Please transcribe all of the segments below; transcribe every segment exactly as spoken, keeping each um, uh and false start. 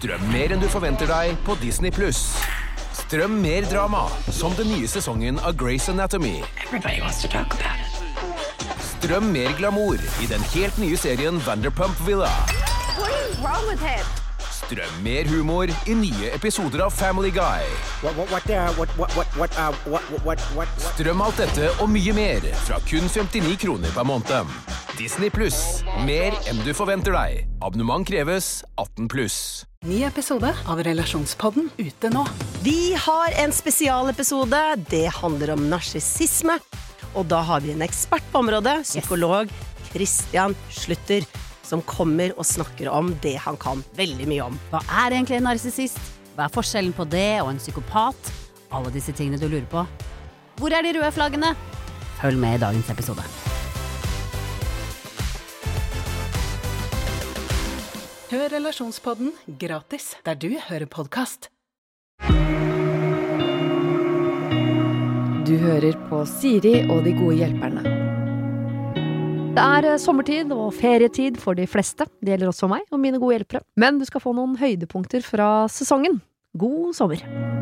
Strøm mer enn du forventer deg på Disney plus. Strøm mer drama, som den nye sesongen av Grey's Anatomy. Everybody wants to talk about it. Strøm mer glamour i den helt nye serien Vanderpump Villa. What is wrong with him? Strøm mer humor i nye episoder av Family Guy. What, what, what, uh, what, what, what, what, uh, what, what, what, what? Strøm alt dette og mye mer fra kun femtini kroner per måned. Disney plus. Mer enn du forventer deg. Abonnement kreves atten pluss. Ny episode av Relasjonspodden ute nå. Vi har en spesialepisode. Det handler om narsissisme. Og da har vi en ekspert på området, psykolog Christian Slutter, som kommer og snakker om det han kan veldig mye om. Hva er egentlig en narsissist? Hva er forskjellen på det og en psykopat? Alle disse tingene du lurer på. Hvor er de røde flaggene? Følg med i dagens episode. Hør Relasjonspodden gratis der du hører podcast. Du hører på Siri og de gode hjelperne. Det er sommertid og ferietid for de fleste. Det gjelder også meg og mine gode hjelpere. Men du skal få noen høydepunkter fra sesongen. God sommer!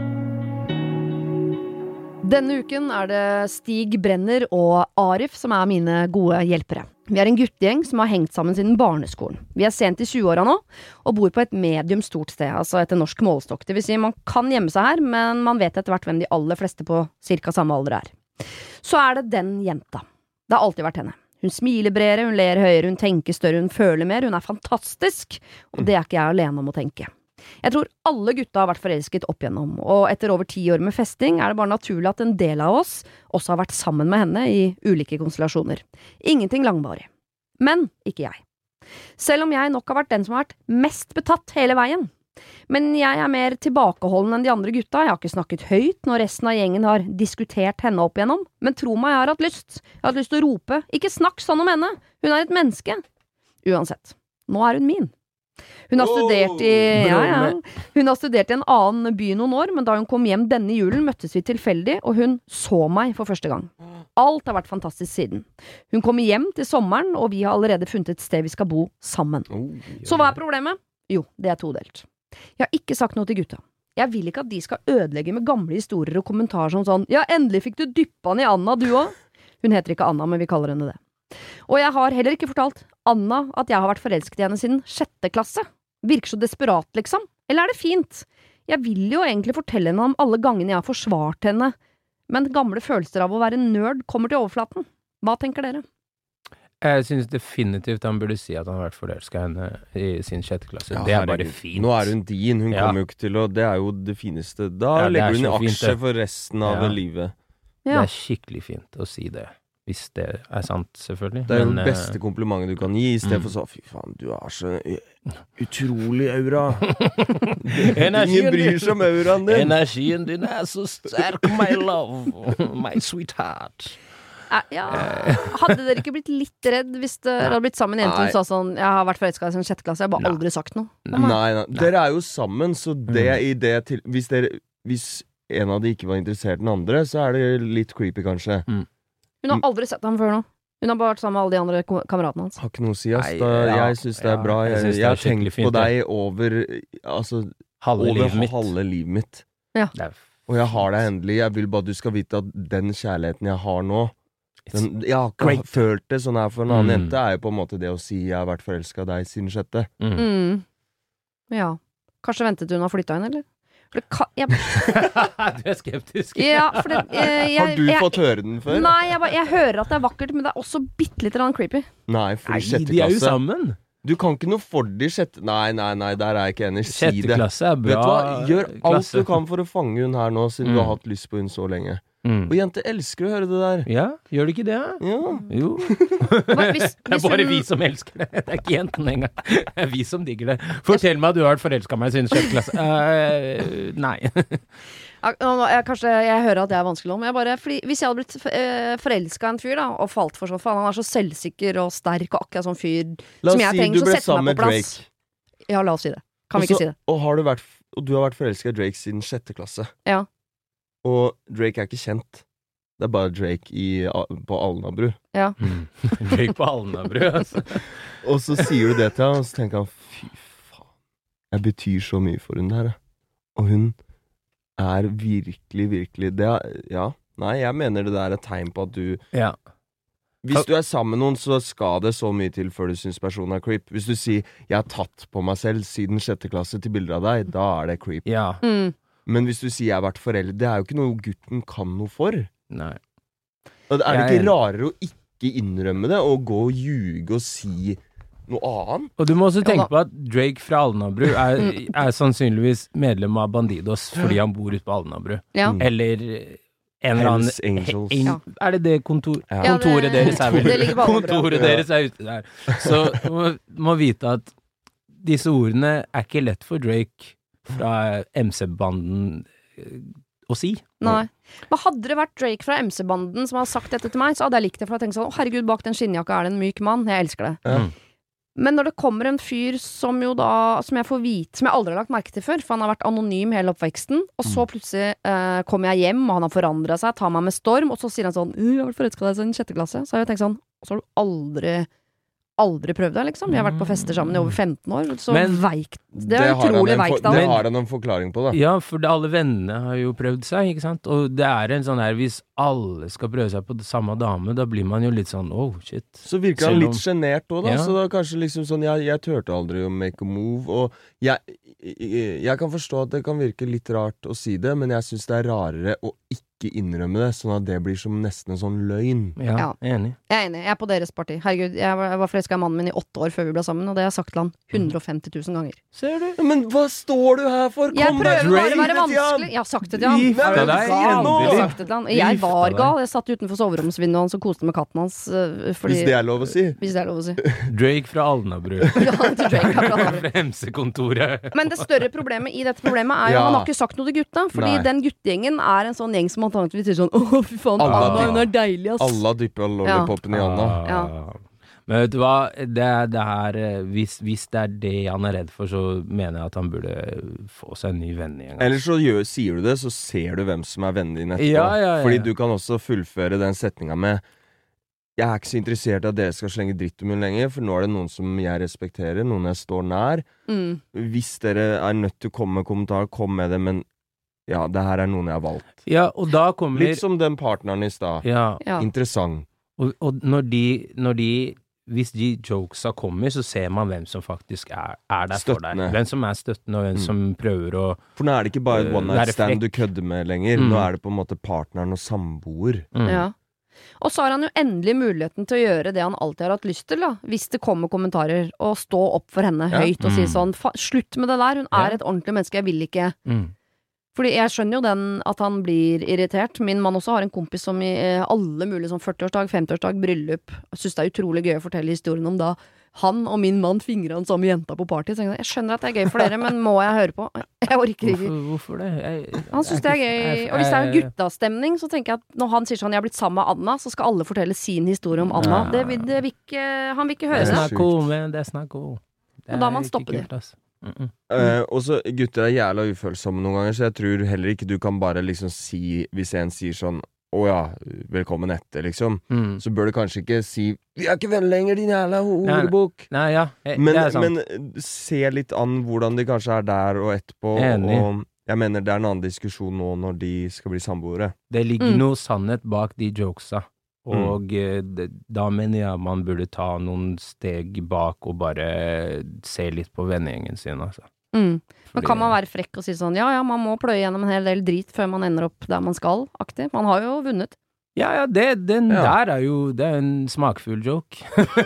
Denne uken er det Stig Brenner og Arif som er mine gode hjelpere. Vi er en guttegjeng som har hengt sammen siden barneskolen. Vi er sent i tjueåra nå, og bor på et medium stort sted, altså etter norsk målestokk. Det vil si, man kan gjemme seg her, men man vet etter hvert hvem de aller fleste på cirka samme alder er. Så er det den jenta. Det har alltid vært henne. Hun smiler bredere, hun ler høyere, hun tenker større, hun føler mer, hun er fantastisk, og det er ikke jeg alene om å tenke. Jeg tror alle gutta har vært forelsket opp igjennom, og etter over ti år med festing er det bare naturlig at en del av oss også har vært sammen med henne i ulike konstellasjoner. Ingenting langvarig. Men ikke jeg. Selv om jeg nok har vært den som har vært mest betatt hele veien. Men jeg er mer tilbakeholden enn de andre gutta. Jeg har ikke snakket høyt når resten av gjengen har diskutert henne opp igjennom, men tro meg, jeg har hatt lyst. Jeg har hatt lyst til å rope, ikke snakk sånn om henne, hun er et menneske. Uansett, nå er hun min. Hun har studert i ja, ja. Hun har studert i en annen by noen år, men da hun kom hjem denne julen møttes vi tilfeldig, og hun så meg for første gang. Alt har vært fantastisk siden. Hun kommer hjem til sommeren, og vi har allerede funnet et sted vi skal bo sammen. Så hva er problemet? Jo, det er todelt. Jeg har ikke sagt noe til gutta. Jeg vil ikke at de skal ødelegge med gamle historier og kommentarer som sånn, ja, endelig fikk du dyppa den i Anna, du også. Hun heter ikke Anna, men vi kaller henne det. Og jeg har heller ikke fortalt Anna at jeg har vært forelsket i henne siden sjette klasse. Virker så desperat, liksom. Eller er det fint? Jeg vil jo egentlig fortelle henne om alle gangene jeg har forsvart henne, men gamle følelser av å være nerd kommer til overflaten. Hva tenker dere? Jeg synes definitivt han burde si at han har vært forelsket henne i sin sjette klasse. Ja, det er bare fint. Nå er hun din, hun ja. kommer jo ikke til å, det er jo det fineste. Da ja, legger hun i aksje fint, for resten av ja. livet. Ja. Det er skikkelig fint å si det. Hvis det er sant, selvfølgelig. Det er jo men, det beste komplimentet du kan gi, i stedet mm. for så, fy faen, du er så utrolig aura. Ingen bryr seg om auraen din. Energien din er så sterk, my love, my sweetheart. Ja, hadde dere ikke blitt litt redd hvis dere hadde blitt sammen igjen og sa sånn, jeg har vært forelsket i sin sjette klasse, jeg har bare aldri sagt noe? Nei, nei, nei. Dere er jo sammen, så det i det til, hvis dere, hvis en av de ikke var interessert i den andre, så er det litt creepy kanskje. Mm. Hun har aldri sett ham før nå. Hun har bare vært sammen med alle de andre kameratene hans. Har ikke noe å si, ass. Da, jeg ja, synes det er bra. Jeg, jeg, jeg har tenkt fint, på deg over, altså, halve over livet mitt. halve livet mitt. Ja. Og jeg har deg endelig. Jeg vil bare at du skal vite at den kjærligheten jeg har nå, den, jeg har ikke great. følt det sånn her for en annen mm. jente, er jo på en måte det å si jeg har vært forelsket av deg siden sjette. Mm. Mm. Ja. Kanskje ventet hun å flytte inn, eller? Kan, jeg... du er skeptisk. Ja, for det, jeg, jeg, har du jeg, fått høre den før? Nei, jeg, jeg hører at det er vakkert, men det er også bitte litt creepy. Nei, for nei, sjette klasse. De er jo sammen. Du kan ikke noe for de sjette... Nei, nei, nei, der er jeg ikke enig. Si sjette det. Klasse er bra. Vet du hva? Gjør alt klasse. du kan for å fange hun her nå, siden mm. du har hatt lyst på hun så lenge. Mm. Og jenter elsker å høre det der. Ja, gjør det ikke det? Ja. Jo. Hva, hvis, det er bare vi som elsker det. Det er ikke jenten engang. Det er vi som digger det. Fortell meg at du har vært forelsket meg siden sjette klasse. Uh, nei. jeg, kanskje jeg hører at det er vanskelig om. Jeg bare, fordi, hvis jeg hadde blitt uh, forelsket en fyr da, og falt for så faen, han er så selvsikker og sterk og akkurat sånn fyr som jeg trenger, så setter meg på plass. Ja, la oss si det. Kan vi ikke si det? Og, har du, vært, og du har vært forelsket i Drake siden sjette klasse. Ja. Og Drake er ikke kjent. Det er bare Drake i, på Alnabru. Ja. Mm. Drake på Alnabru, altså. Og så sier du det til han, og så tenker han, fy faen. Jeg betyr så mye for hun der. Og hun er virkelig, virkelig det er, Ja, nei, jeg mener det der er et tegn på at du Ja. Hvis du er sammen med noen, så skal det så mye til før du synes personen er creep. Hvis du sier 'jeg har tatt på meg selv siden sjette klasse til bilder av deg', da er det creep. Ja. Mm. Men hvis du sier 'jeg har vært forelder', det er jo ikke noe gutten kan noe for. Nei. Og er det Jeg- ikke rarere å ikke innrømme det, og gå og ljuge og si noe annet? Og du må også Ja, tenke da. på at Drake fra Alnabru er, er sannsynligvis medlem av Bandidos fordi han bor ute på Alnabru. Ja. Mm. Eller en eller annen Hells Angels. en- Ja. Er det det kontor, Ja. Ja, det- kontoret deres er vel det ligger på Alnabru. Kontoret deres er ute der. Så du må, må vite at disse ordene er ikke lett for Drake fra M C-banden eh, å si. Nei. Men hadde det vært Drake fra M C-banden som hadde sagt dette til meg, så hadde jeg likt det, for jeg tenkte sånn, å herregud, bak den skinnjakka er det en myk mann. Jeg elsker det. Ja. Mm. Men når det kommer en fyr som jo da, som jeg får vite, som jeg aldri har lagt merke til før, for han har vært anonym hele oppveksten, og så plutselig eh, kommer jeg hjem, og han har forandret seg, tar meg med storm, og så sier han sånn, «Uh, jeg har vært forelsket i deg siden sjette klasse. Så har jeg tenkt sånn, så har du aldri, aldri prøvd det, liksom. Vi har vært på fester sammen i over femten år, så Men- veikt. Det er har han utrolig en for- veikt av Det han. har han en forklaring på, da. Ja, for det, alle vennene har jo prøvd seg, ikke sant? Og det er en sånn her, hvis alle skal prøve seg på det samme dame, da blir man jo litt sånn, oh, shit. Så virker han Selv litt om- sjenert òg, da. Ja. Så da kanskje liksom sånn Jeg, jeg turte aldri å make a move. Og jeg, jeg, jeg kan forstå at det kan virke litt rart å si det, men jeg syns det er rarere å ikke innrømme det, sånn at det blir som nesten en sånn løgn. Ja, Ja. enig. Jeg er enig, jeg er på deres parti. Herregud, jeg var, jeg var forelsket i mannen min i åtte år før vi ble sammen, og det har jeg sagt til han hundre og femti tusen ganger. Ser du? Men hva står du her for? Jeg Kom deg prøver bare å Drake, være vet jeg. vanskelig. Jeg har sagt det til han. Gift deg, Jeg endelig. har sagt det til han. Jeg Gift var deg. gal. Jeg satt utenfor soveromsvinduet hans og koste med katten hans. øh, Fordi, Hvis det er lov å si. hvis det er lov å si. Drake fra Alnabru. Ja, til Drake, akkurat. Fra M C-kontoret. Men det større problemet i dette problemet er jo Ja. han har ikke sagt noe til gutta. Fordi Nei. den guttegjengen er en sånn gjeng som antakeligvis sier sånn Å, fy faen, Alle Anna, har hun er deilig, ass. Alle har dyppa lollipopen i Anna. Ja. Men vet du hva, det, er- det her eh, hvis, hvis det er det han er redd for, så mener jeg at han burde få seg en ny venn igjen. Eller så gjør, sier du det, så ser du hvem som er vennen din etterpå. Ja, ja, ja. Fordi du kan også fullføre den setninga med Jeg er ikke så interessert i at dere skal slenge dritt om henne lenger, for nå er det noen som jeg respekterer, noen jeg står nær. Mm. Hvis dere er nødt til å komme med kommentarer, kom med det, men ja, det her er noen jeg har valgt. Ja, og da kommer Litt som den partneren i stad. ja, Ja. Interessant. og, og når de, når de hvis de jokesa kommer, så ser man hvem som faktisk er, er der for deg. Støttende. Hvem som er støttende, og hvem Mm. som prøver å For nå er det ikke bare Øh, one være night stand frekk. du kødder med lenger. Mm. Nå er det på en måte partneren og samboer. mm. Ja. Og så har han jo endelig muligheten til å gjøre det han alltid har hatt lyst til, da. Hvis det kommer kommentarer, og stå opp for henne Ja. høyt og si Mm. sånn "Fa- slutt med det der, hun Ja. er et ordentlig menneske, jeg vil ikke. Mm. Fordi jeg skjønner jo den at han blir irritert. Min mann også har en kompis som i eh, alle mulige sånn førtiårsdag, femtiårsdag, bryllup syns det er utrolig gøy å fortelle historien om da han og min mann fingra den samme jenta på party. Så jeg, jeg skjønner at det er gøy for dere, men må jeg høre på? Jeg orker ikke. Hvorfor, hvorfor det? Jeg, Han syns det er gøy. Og hvis det er guttastemning, så tenker jeg at når han sier sånn 'jeg har blitt sammen med Anna', så skal alle fortelle sin historie om Anna. Ja. Det vil, det vil ikke, han vil ikke Det høre er Det er det. snakk om, men det er snakk om. Det Og da må man er stoppe ikke det. kult, ass. Mm -mm. Eh, og så gutter er jævla ufølsomme noen ganger, så jeg tror heller ikke du kan bare liksom si hvis en sier sånn 'Å ja, velkommen etter', liksom. Mm. Så bør du kanskje ikke si 'Vi er ikke venner lenger, din jævla Nei, horebukk'. Nei, ja, eh, Men, det er sant. men se litt an hvordan de kanskje er der og etterpå. Enig. Og jeg mener det er en annen diskusjon nå når de skal bli samboere. Det ligger Mm. noe sannhet bak de jokesa. Og eh, det, da mener jeg man burde ta noen steg bak og bare se litt på vennegjengen sin, altså. Mm. Men Fordi- kan man være frekk og si sånn 'ja ja, man må pløye gjennom en hel del drit før man ender opp der man skal', aktig? Man har jo vunnet. Ja, ja, det, den Ja. der er jo Det er en smakfull joke.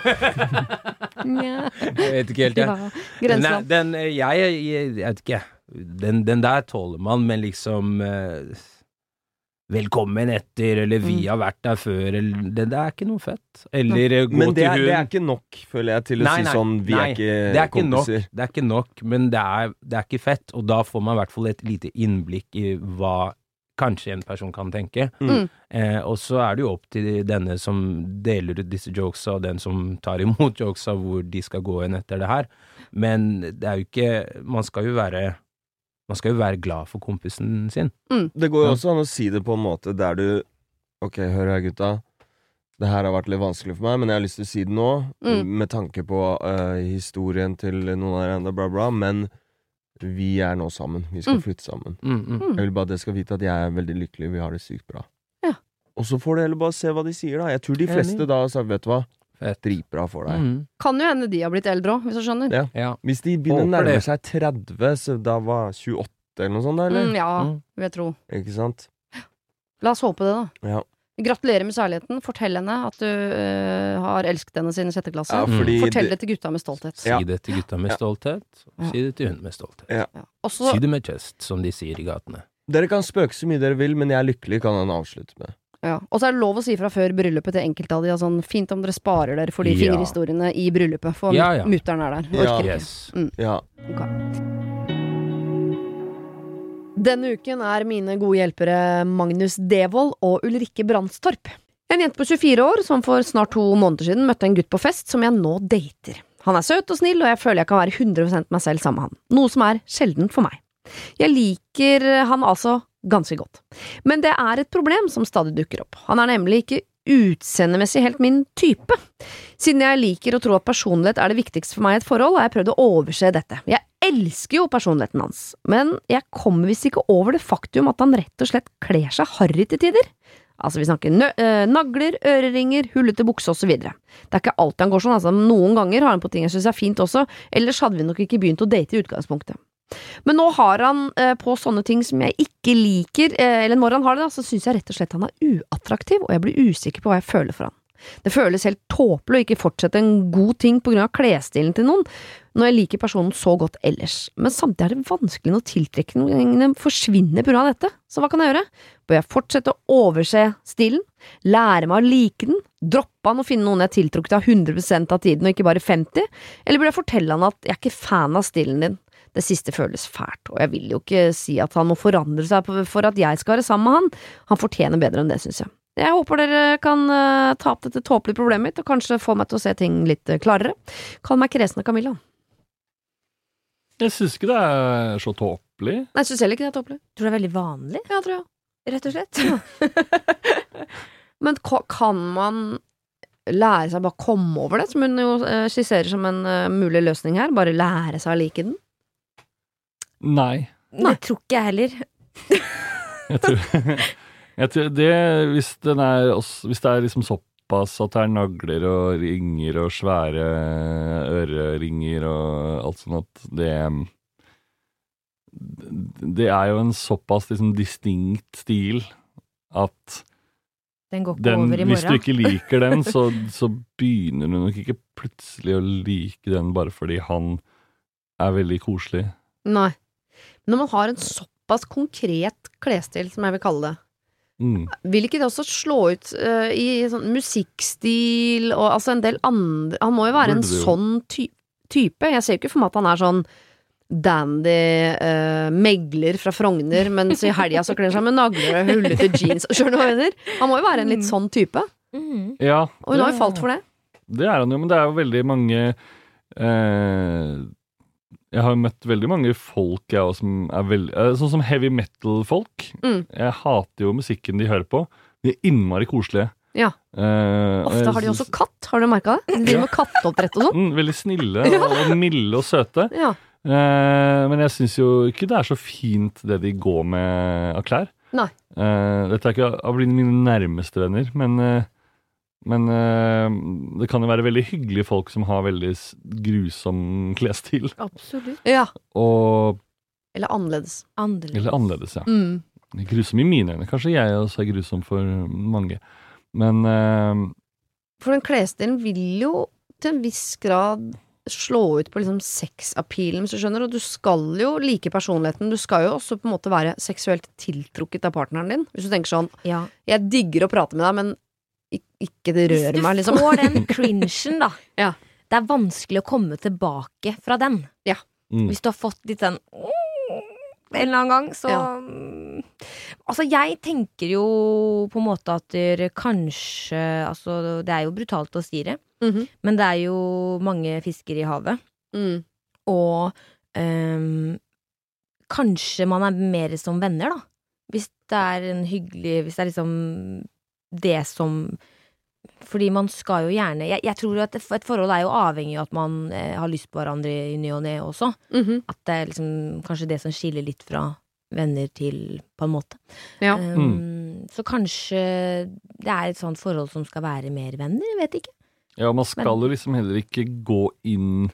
Nja. Jeg vet ikke helt, jeg. Ja, Nei, grenseland. den, jeg, jeg, jeg vet ikke. Den, den der tåler man, men liksom eh, velkommen etter, eller vi Mm. har vært der før, eller det, det er ikke noe fett. Eller eh, gå Men det til er, hun det er ikke nok, føler jeg, til å Nei, si nei, sånn 'Vi nei, er ikke det er ikke nok, kompiser'. det er ikke nok, men det er, det er ikke fett, og da får man i hvert fall et lite innblikk i hva kanskje en person kan tenke. Mm. Eh, og så er det jo opp til denne som deler ut disse jokesa, og den som tar imot jokesa, hvor de skal gå inn etter det her. Men det er jo ikke Man skal jo være Man skal jo være glad for kompisen sin. Det går jo Ja. også an å si det på en måte der du Ok, hør her gutta. Det her har vært litt vanskelig for meg, men jeg har lyst til å si det nå. Mm. Med tanke på uh, historien til noen av dere, bla bla. Men vi er nå sammen, vi skal Mm. flytte sammen. Mm, mm. Mm. Jeg vil bare at dere skal vite at jeg er veldig lykkelig, vi har det sykt bra. Ja. Og så får dere heller bare se hva de sier da. Jeg tror de fleste Enig. da har sagt, vet du hva, Fett. dritbra for deg. Mm. Kan jo hende de har blitt eldre også, hvis du skjønner. Ja. Ja. Hvis de begynner å Håper nærme det. seg tretti, så da var tjueåtte eller noe sånt da, eller? Mm, ja, Mm. vil jeg tro. Ikke sant? La oss håpe det da. Ja. Gratulerer med kjærligheten. Fortell henne at du øh, har elsket henne siden sjette klasse. Ja, fordi Fortell det- det til gutta med stolthet. Si Ja. det til gutta med Ja. stolthet, og Ja. si det til hun med stolthet. Ja. Ja. Også, Si det med chest, som de sier i gatene. Dere kan spøke så mye dere vil, men jeg er lykkelig, kan han avslutte med. ja. Og så er det lov å si fra før bryllupet til enkelte av de. Sånn, fint om dere sparer dere for de Ja. fingerhistoriene i bryllupet. For Ja, ja. mutteren er der. Ja. Orker ikke. Yes. Ja. Denne uken er mine gode hjelpere Magnus Devold og Ulrikke Brandstorp. En jente på tjuefire år som for snart to måneder siden møtte en gutt på fest som jeg nå dater. Han er søt og snill, og jeg føler jeg kan være hundre prosent meg selv sammen med han. Noe som er sjeldent for meg. Jeg liker han altså ganske godt. Men det er et problem som stadig dukker opp. Han er nemlig ikke utseendemessig helt min type. Siden jeg liker å tro at personlighet er det viktigste for meg i et forhold, har jeg prøvd å overse dette. Jeg elsker jo personligheten hans, men jeg kommer visst ikke over det faktum at han rett og slett kler seg harry til tider. Altså, vi snakker nø øh, nagler, øreringer, hullete bukse og så videre. Det er ikke alltid han går sånn, altså. Noen ganger har han på ting jeg synes er fint også, ellers hadde vi nok ikke begynt å date i utgangspunktet. Men nå har han eh, på sånne ting som jeg ikke liker, eh, eller når han har det da, så synes jeg rett og slett han er uattraktiv, og jeg blir usikker på hva jeg føler for han. Det føles helt tåpelig å ikke fortsette en god ting på grunn av klesstilen til noen, når jeg liker personen så godt ellers. Men samtidig er det vanskelig når tiltrekkingen forsvinner på grunn av dette. Så hva kan jeg gjøre? Bør jeg fortsette å overse stilen? Lære meg å like den? Droppe han og finne noen jeg tiltrukket av hundre prosent av tiden og ikke bare femti? Eller bør jeg fortelle han at jeg er ikke fan av stilen din? Det siste føles fælt, og jeg vil jo ikke si at han må forandre seg for at jeg skal være sammen med han. Han fortjener bedre enn det, synes jeg. Jeg håper dere kan uh, ta opp dette tåpelige problemet mitt, og kanskje få meg til å se ting litt uh, klarere. Kall meg Kresen og Camilla. Jeg synes ikke det er så tåpelig. Nei, jeg synes heller ikke det er tåpelig. Tror du det er veldig vanlig? Ja, tror jeg. Rett og slett. Men ka- kan man lære seg bare komme over det, som hun jo uh, skisserer som en uh, mulig løsning her? Bare lære seg å like den? Nei. Det tror ikke jeg heller. Jeg tror, jeg tror det, hvis, den er, også- hvis det er liksom såpass at det er nagler og ringer og svære øreringer og alt sånt at det det er jo en såpass liksom distinkt stil at Den går ikke den, over i hvis du morgen. ikke liker den, så, så begynner du nok ikke plutselig å like den bare fordi han er veldig koselig. Nei. Men når man har en såpass konkret klesstil, som jeg vil kalle det, Mm. vil ikke det også slå ut uh, i sånn musikkstil og altså en del andre. Han må jo være en Burde det jo. sånn ty type. Jeg ser jo ikke for meg at han er sånn dandy uh, megler fra Frogner, mens i helga så kler han seg med nagler og hullete jeans. Skjønner du hva jeg mener? Han må jo være en litt sånn type. Mm. Ja, Og hun har jo falt for det. Det er han jo, men det er jo veldig mange eh, Jeg har jo møtt veldig mange folk jeg også, som er veldig eh, sånn som heavy metal-folk. Mm. Jeg hater jo musikken de hører på. De er innmari koselige. Ja. Eh, og Ofte jeg har de synes- også katt, har du merket det? De driver med katteoppdrett og sånn. mm, Veldig snille og milde og søte. Ja. Eh, men jeg syns jo ikke det er så fint det de går med av klær. Nei. Eh, dette er ikke av mine nærmeste venner, men eh, Men øh, det kan jo være veldig hyggelige folk som har veldig s- grusom klesstil. Absolutt. Ja. Og, Eller annerledes. Annerledes. eller annerledes, ja. Mm. Grusom i mine øyne. Kanskje jeg også er grusom for mange. Men øh, For den klesstilen vil jo til en viss grad slå ut på liksom sexappealen, hvis du skjønner, og du skal jo like personligheten, du skal jo også på en måte være seksuelt tiltrukket av partneren din. Hvis du tenker sånn, Ja. jeg digger å prate med deg, men ik- ikke det Hvis rører du meg, liksom. får den cringen, da. Ja. Det er vanskelig å komme tilbake fra den. Ja. mm. Hvis du har fått litt den en eller annen gang, så Ja. Altså, jeg tenker jo på en måte at det kanskje Altså, det er jo brutalt å si det, Mhm. men det er jo mange fisker i havet. Mm. Og ehm, kanskje man er mer som venner, da. Hvis det er en hyggelig Hvis det er liksom det som Fordi man skal jo gjerne Jeg, jeg tror at et forhold er jo avhengig av at man eh, har lyst på hverandre i ny og ne også. Mhm. At det er liksom kanskje det som skiller litt fra venner til på en måte. Ja. Um, Så kanskje det er et sånt forhold som skal være mer venner, jeg vet ikke. Ja, man skal jo liksom heller ikke gå inn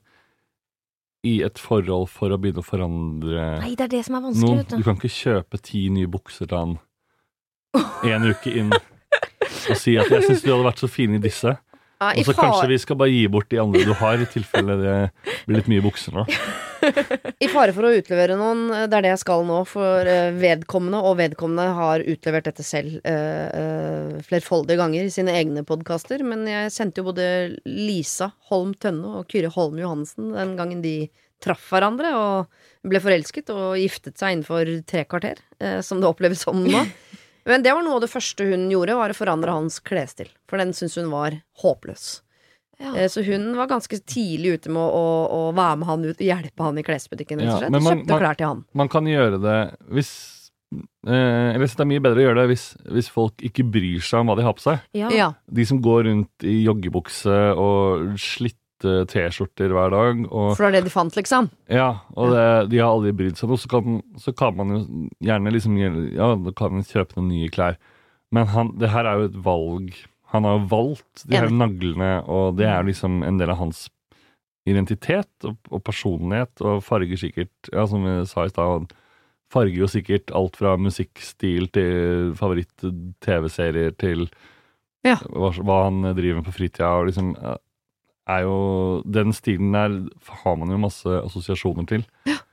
i et forhold for å begynne å forandre Nei, det er det som er vanskelig, noe. vet Du du. kan ikke kjøpe ti nye bukser til han en uke inn og si at jeg synes du hadde vært så fin i disse. Ja, i Og så far- kanskje vi skal bare gi bort de andre du har, i tilfelle det blir litt mye bukser nå. I fare for å utlevere noen, det er det jeg skal nå, for eh, vedkommende, og vedkommende har utlevert dette selv eh, eh, flerfoldige ganger i sine egne podcaster, men jeg sendte jo både Lisa Holm Tønne og Kyrre Holm Johansen den gangen de traff hverandre og ble forelsket og giftet seg innenfor tre kvarter, eh, som det oppleves som nå. Men det var noe av det første hun gjorde, var å forandre hans klesstil, for den synes hun var håpløs. Ja. Eh, Så hun var ganske tidlig ute med å, å, å være med han ut og hjelpe han i klesbutikken, rett og Ja, slett. men Og man- kjøpte man- klær til han. Man kan gjøre det hvis eh, Eller så det er mye bedre å gjøre det hvis, hvis folk ikke bryr seg om hva de har på seg. Ja. Ja. De som går rundt i joggebukse og slitte T-skjorter hver dag. Og, For det var det de fant, liksom. ja, og det, de har aldri brydd seg noe. Så kan, så kan man jo gjerne liksom Ja, da kan man kjøpe noen nye klær. Men han, det her er jo et valg. Han har jo valgt de her Enig. naglene, og det er liksom en del av hans identitet og, og personlighet, og farger sikkert, ja, som vi sa i stad, han farger jo sikkert alt fra musikkstil til favoritt-tv-serier til Ja. hva, hva han driver med på fritida, og liksom eh, er jo den stilen der har man jo masse assosiasjoner til.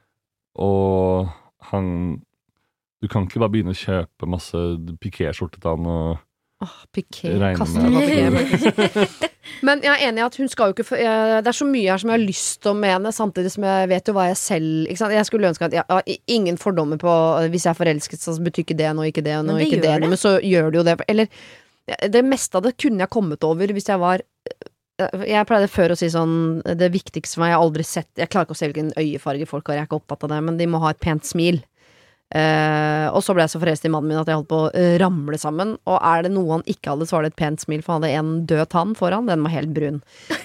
Og han Du kan ikke bare begynne å kjøpe masse piké-skjorte til han og Åh, piké, regne kaste med på piké. Men jeg er enig i at hun skal jo ikke få- jeg, Det er så mye her som jeg har lyst til med henne, samtidig som jeg vet jo hva jeg selv ikke sant? Jeg skulle ønske at jeg har ingen fordommer på hvis jeg er forelsket, så betyr ikke det noe, ikke det noe, Men det ikke gjør det det. noe, men så gjør det jo det. Eller det meste av det kunne jeg kommet over hvis jeg var Jeg pleide før å si sånn det viktigste for meg, jeg har aldri sett Jeg klarer ikke å se hvilken øyefarge folk har, jeg er ikke opptatt av det, men de må ha et pent smil. Eh, og så ble jeg så forelsket i mannen min at jeg holdt på å eh, ramle sammen. Og er det noe han ikke hadde, så var det et pent smil, for han hadde en død tann foran. Den var helt brun.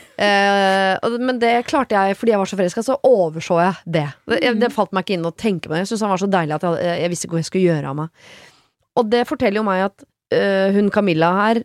Eh, og, men det klarte jeg, fordi jeg var så forelsket, så overså jeg det. Det, det falt meg ikke inn å tenke på det. Jeg syntes han var så deilig at jeg, jeg visste ikke hva jeg skulle gjøre av meg. Og det forteller jo meg at eh, hun Camilla her,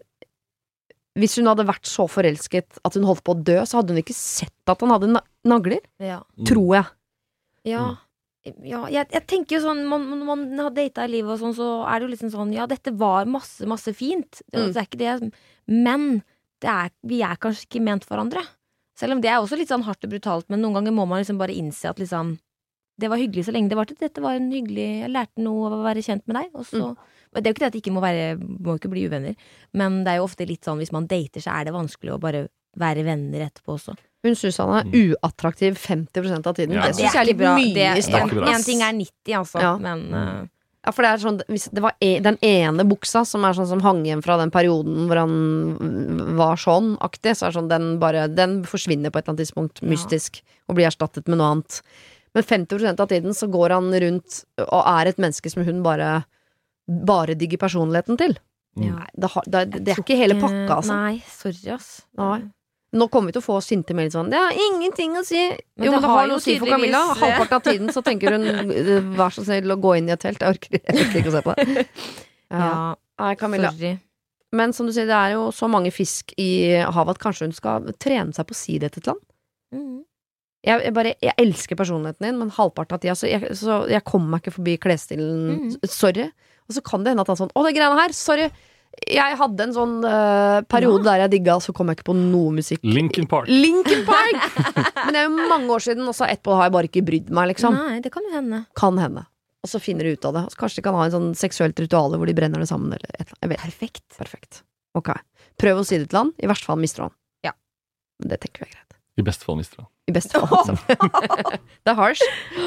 hvis hun hadde vært så forelsket at hun holdt på å dø, så hadde hun ikke sett at han hadde na nagler. Ja. Tror jeg. Ja, ja jeg, jeg tenker jo sånn man, Når man har data i livet og sånn, så er det jo liksom sånn ja, dette var masse, masse fint. Det, Mm. det er ikke det. Men det er, vi er kanskje ikke ment for hverandre. Selv om det er også litt sånn hardt og brutalt, men noen ganger må man liksom bare innse at liksom det var hyggelig så lenge det varte. Dette var en hyggelig Jeg lærte noe av å være kjent med deg. Og så Det er jo ikke det at det ikke må være Må ikke bli uvenner, men det er jo ofte litt sånn hvis man dater, så er det vanskelig å bare være venner etterpå også. Hun synes han er uattraktiv femti prosent av tiden. Ja. Det synes jeg er litt bra. mye Det- i starten. bra. En, en ting er nitti, altså, Ja. men eh, Ja, for det er sånn Hvis det var e den ene buksa som er sånn som hang igjen fra den perioden hvor han var sånn aktig, så er det sånn den bare Den forsvinner på et eller annet tidspunkt mystisk og blir erstattet med noe annet. Men femti prosent av tiden så går han rundt og er et menneske som hun bare Bare digger personligheten til. ja. Nei, det, har, det, det er ikke hele pakka, altså. Nei, sorry, ass. Nei. Nå kommer vi til å få sinte mail sånn Det har ingenting å si. Men Jo, det men det har har jo noe å si for tydeligvis- Camilla. Halvparten av tiden så tenker hun eh, vær så snill å gå inn i et telt. Jeg orker, jeg orker ikke å se på det. Ja. Ja, Nei, Camilla. sorry. Men som du sier, det er jo så mange fisk i havet at kanskje hun skal trene seg på å si det til et land. Mhm. Jeg, jeg, bare, jeg elsker personligheten din, men halvparten av tida så jeg, så jeg kommer meg ikke forbi klesstilen. Mhm. Sorry. Og så kan det hende at han sånn Å, det greiene her, sorry. Jeg hadde en sånn eh, periode der jeg digga, så kom jeg ikke på noe musikk. Linkin Park. Linkin Park! Men det er jo mange år siden, og så etterpå har jeg bare ikke brydd meg, liksom. Nei, det kan jo hende. Kan hende. Og så finner de ut av det. Og så kanskje de kan ha en sånn seksuelt ritual hvor de brenner det sammen, eller et eller annet. Jeg vet. Perfekt. Perfekt. Ok. Prøv å si det til han. I verste fall mister du han. Ja. Men det tenker jeg er greit. I beste fall mister han. I beste fall, altså. Det er harsh.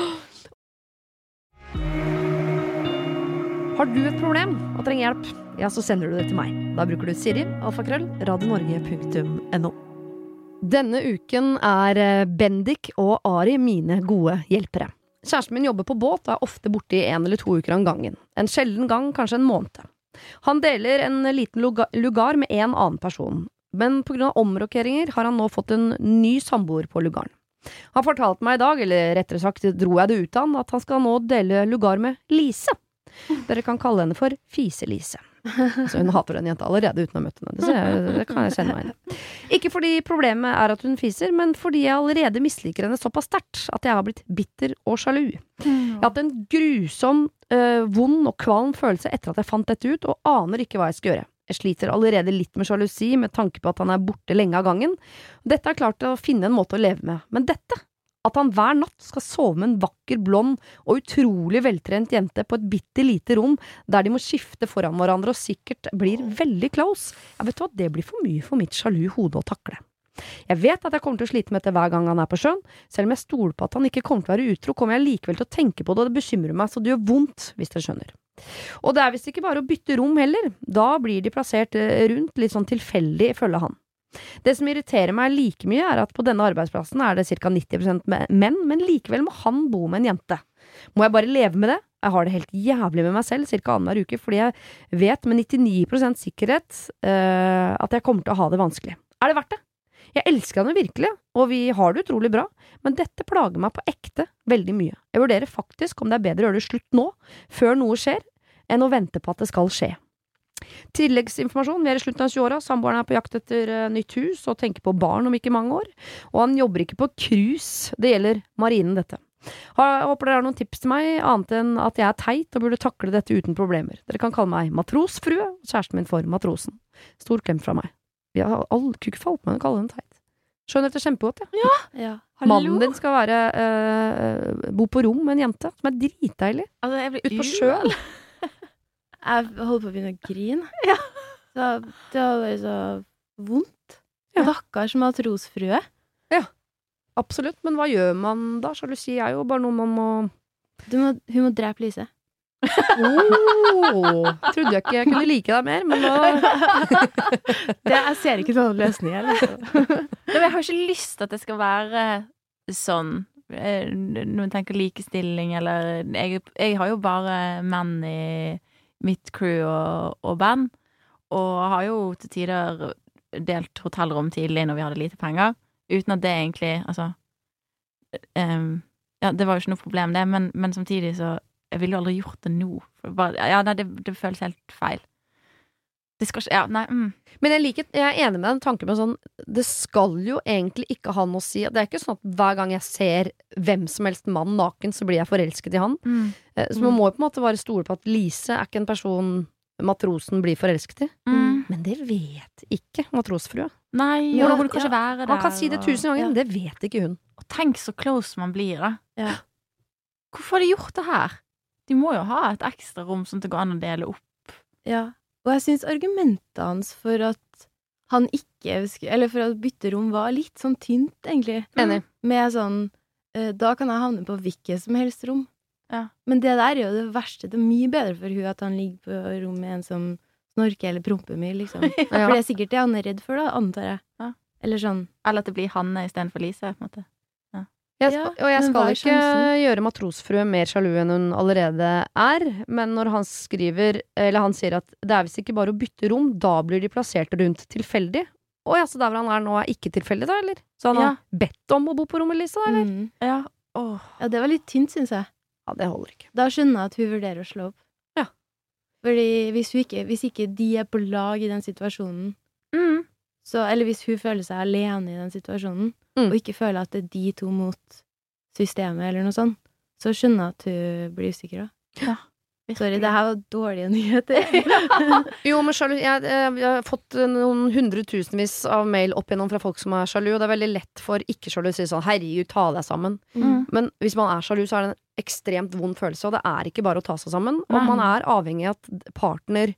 Har du et problem og trenger hjelp, ja, så sender du det til meg. Da bruker du Siri, alfakrøll, radionorge punktum no. Denne uken er eh, Bendik og Ari mine gode hjelpere. Kjæresten min jobber på båt og er ofte borte i en eller to uker av gangen. En sjelden gang, kanskje en måned. Han deler en liten luga- lugar med en annen person, men på grunn av omrokeringer har han nå fått en ny samboer på lugaren. Han fortalte meg i dag, eller rettere sagt dro jeg det ut av han, at han skal nå dele lugar med Lise. Dere kan kalle henne for Fise-Lise. Så hun hater den jenta allerede uten å ha møtt henne. Det, jeg, det kan jeg kjenne meg inn. Ikke fordi problemet er at hun fiser, men fordi jeg allerede misliker henne såpass sterkt at jeg har blitt bitter og sjalu. Jeg har hatt en grusom, øh, vond og kvalm følelse etter at jeg fant dette ut, og aner ikke hva jeg skal gjøre. Jeg sliter allerede litt med sjalusi med tanke på at han er borte lenge av gangen. Dette er klart å finne en måte å leve med, men dette, at han hver natt skal sove med en vakker, blond og utrolig veltrent jente på et bitte lite rom der de må skifte foran hverandre og sikkert blir veldig close. Jeg vet hva, det blir for mye for mitt sjalu hode å takle. Jeg vet at jeg kommer til å slite med dette hver gang han er på sjøen. Selv om jeg stoler på at han ikke kommer til å være utro, kommer jeg likevel til å tenke på det, og det bekymrer meg så det gjør vondt, hvis dere skjønner. Og det er visst ikke bare å bytte rom heller. Da blir de plassert rundt litt sånn tilfeldig ifølge han. Det som irriterer meg like mye er at på denne arbeidsplassen er det ca. nitti prosent menn, men likevel må han bo med en jente. Må jeg bare leve med det? Jeg har det helt jævlig med meg selv ca. annenhver uke, fordi jeg vet med nittini prosent sikkerhet uh, at jeg kommer til å ha det vanskelig. Er det verdt det? Jeg elsker henne virkelig, og vi har det utrolig bra, men dette plager meg på ekte veldig mye. Jeg vurderer faktisk om det er bedre å gjøre det slutt nå, før noe skjer, enn å vente på at det skal skje. Tilleggsinformasjon, vi er i slutten av tjue-åra, samboeren er på jakt etter uh, nytt hus og tenker på barn om ikke mange år, og han jobber ikke på cruise, det gjelder marinen dette. Jeg håper dere har noen tips til meg, annet enn at jeg er teit og burde takle dette uten problemer. Dere kan kalle meg matrosfrue, kjæresten min for matrosen. Stor klem fra meg. Jeg har all kukke falt med å kalle henne teit. Skjønner dette kjempegodt, ja. Ja, ja. Mannen din skal være uh, bo på rom med en jente, som er dritdeilig. Altså, jeg blir ut på sjøen. Jeg holdt på å begynne å grine. Ja. Så, det var bare så vondt. Ja. Stakkars matrosfrue. Ja, absolutt. Men hva gjør man da? Sjalusi er jo bare noe man må... Du må hun må drepe Lise. Oh, trodde jeg ikke jeg kunne like deg mer, men nå det, Jeg ser ikke noen løsning her. Liksom. Jeg har ikke lyst til at det skal være sånn. Når man tenker likestilling, eller jeg, jeg har jo bare menn i mitt crew og, og band, og har jo til tider delt hotellrom tidlig når vi hadde lite penger, uten at det egentlig, altså um, ja, det var jo ikke noe problem det, men, men samtidig så jeg ville jo aldri gjort det nå. Bare, ja, nei, det, det føles helt feil. Det skal ikke, ja, nei, mm. Men jeg liker, jeg er enig med den tanken med sånn, det skal jo egentlig ikke ha noe å si. Det er ikke sånn at hver gang jeg ser hvem som helst mann naken, så blir jeg forelsket i han. Mm. Så man må jo på en måte bare stole på at Lise er ikke en person matrosen blir forelsket i. Mm. Men det vet ikke matrosfrue. Nei, ja, Hvordan, det ja, være der. Han kan si det tusen ganger, men ja. Det vet ikke hun. Og tenk så close man blir, da. Ja. Hvorfor har de gjort det her? De må jo ha et ekstra rom som det går an å dele opp. Ja, og jeg synes argumentet hans for at han ikke, eller for å bytte rom var litt sånn tynt, egentlig. Enig. Med sånn, da kan jeg havne på hvilket som helst rom. Ja. Men det der er jo det verste. Det er mye bedre for hun at han ligger på rom med en som snorker eller promper mye, liksom. Ja. For det er sikkert det han er redd for, da, antar jeg. Ja. Eller sånn. Eller at det blir Hanne i stedet for Lise, på en måte. Jeg, ja, og jeg skal ikke sjansen? Gjøre matrosfrue mer sjalu enn hun allerede er, men når han skriver, eller han sier at det er visst ikke bare å bytte rom, da blir de plassert rundt tilfeldig. Å ja, så der hvor han er nå er ikke tilfeldig da, eller? Så han ja. Har bedt om å bo på rommet, Lise, da, eller? Mm. Ja. Åh. Ja, det var litt tynt, synes jeg. Ja, det holder ikke. Da skjønner jeg at hun vurderer å slå opp. Ja. Fordi hvis, hun ikke, hvis ikke de er på lag i den situasjonen, mm. så, eller hvis hun føler seg alene i den situasjonen, mm. og ikke føler at det er de to mot systemet eller noe sånt, så skjønner jeg at hun blir usikker da. Ja. Sorry, det her var dårlige nyheter. Jo, men sjalu, jeg, jeg, jeg har fått noen hundretusenvis av mail opp igjennom fra folk som er sjalu, og det er veldig lett for ikke-sjalu å si sånn, herregud, ta deg sammen. Mm. Men hvis man er sjalu, så er det en ekstremt vond følelse, og det er ikke bare å ta seg sammen, og man er avhengig av at partner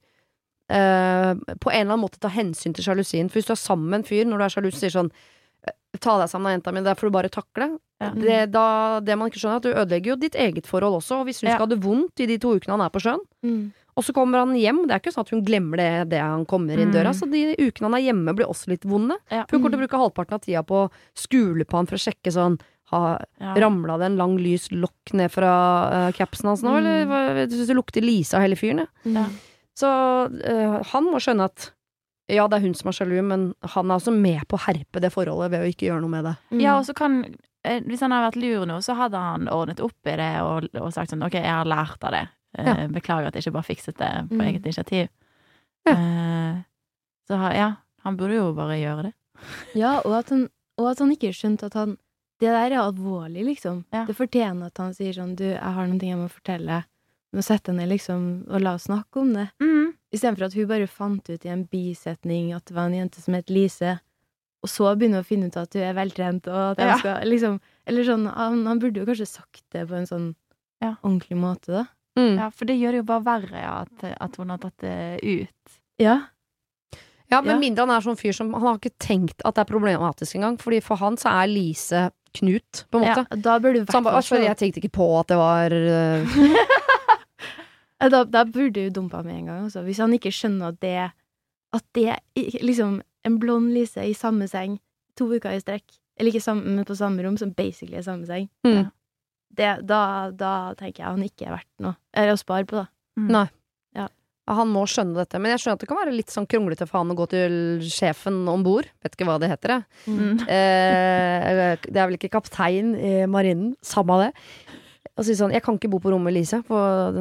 Uh, på en eller annen måte ta hensyn til sjalusien. For hvis du er sammen med en fyr når du er sjalu, så sier sånn ta deg sammen av jenta mi, det får du bare takle. Ja. Det, da, det man ikke skjønner, at du ødelegger jo ditt eget forhold også. Og hvis hun ja. Skal ha det vondt i de to ukene han er på sjøen, mm. og så kommer han hjem, det er ikke sånn at hun glemmer det, det han kommer inn døra, mm. så de ukene han er hjemme blir også litt vonde. Ja. For hun kommer til å bruke halvparten av tida på å skule på han for å sjekke sånn ha, ja. Ramla det en lang lys lokk ned fra uh, capsen hans nå, mm. eller synes det lukter Lisa hele fyren, ja. Så uh, han må skjønne at ja, det er hun som er sjalu, men han er også med på å herpe det forholdet ved å ikke gjøre noe med det. Mm. Ja, og så kan, eh, hvis han har vært lur nå, så hadde han ordnet opp i det og, og sagt sånn, ok, jeg har lært av det. Eh, ja. Beklager at jeg ikke bare fikset det på mm. eget initiativ. Ja. Eh, så ja, han burde jo bare gjøre det. Ja, og at han, og at han ikke skjønte at han, det der er alvorlig, liksom. Ja. Det fortjener at han sier sånn, du, jeg har noen ting jeg må fortelle. Nå setter henne liksom, og la oss snakke om det. Mm. I stedet for at hun bare fant ut i en bisetning at det var en jente som het Lise, og så begynner å finne ut at hun er veltrent, og at ja. skal, liksom, eller sånn, han, han burde jo kanskje sagt det på en sånn ja. ordentlig måte, da. Mm. Ja, for det gjør det jo bare verre, ja, at, at hun har tatt det ut. Ja. Ja, men ja. mindre han er sånn fyr som, han har ikke tenkt at det er problematisk engang, fordi for han så er Lise Knut, på en måte. Ja, da burde du så han bare, så... jeg tenkte ikke på at det var... Uh... Da, da burde du dumpe med en gang også. Hvis han ikke skjønner at det At det liksom en blond Lise i samme seng to uker i strekk, eller ikke samme, men på samme rom, som basically er samme seng, mm. det, da, da tenker jeg han ikke er verdt noe. Eller å spare på, da. Mm. Nei. Ja. Han må skjønne dette, men jeg skjønner at det kan være litt sånn kronglete for han å gå til sjefen ombord. Vet ikke hva det heter, det. Mm. Eh, det er vel ikke kaptein i marinen, samme det. Og si sånn, jeg kan ikke bo på rommet, Lise, for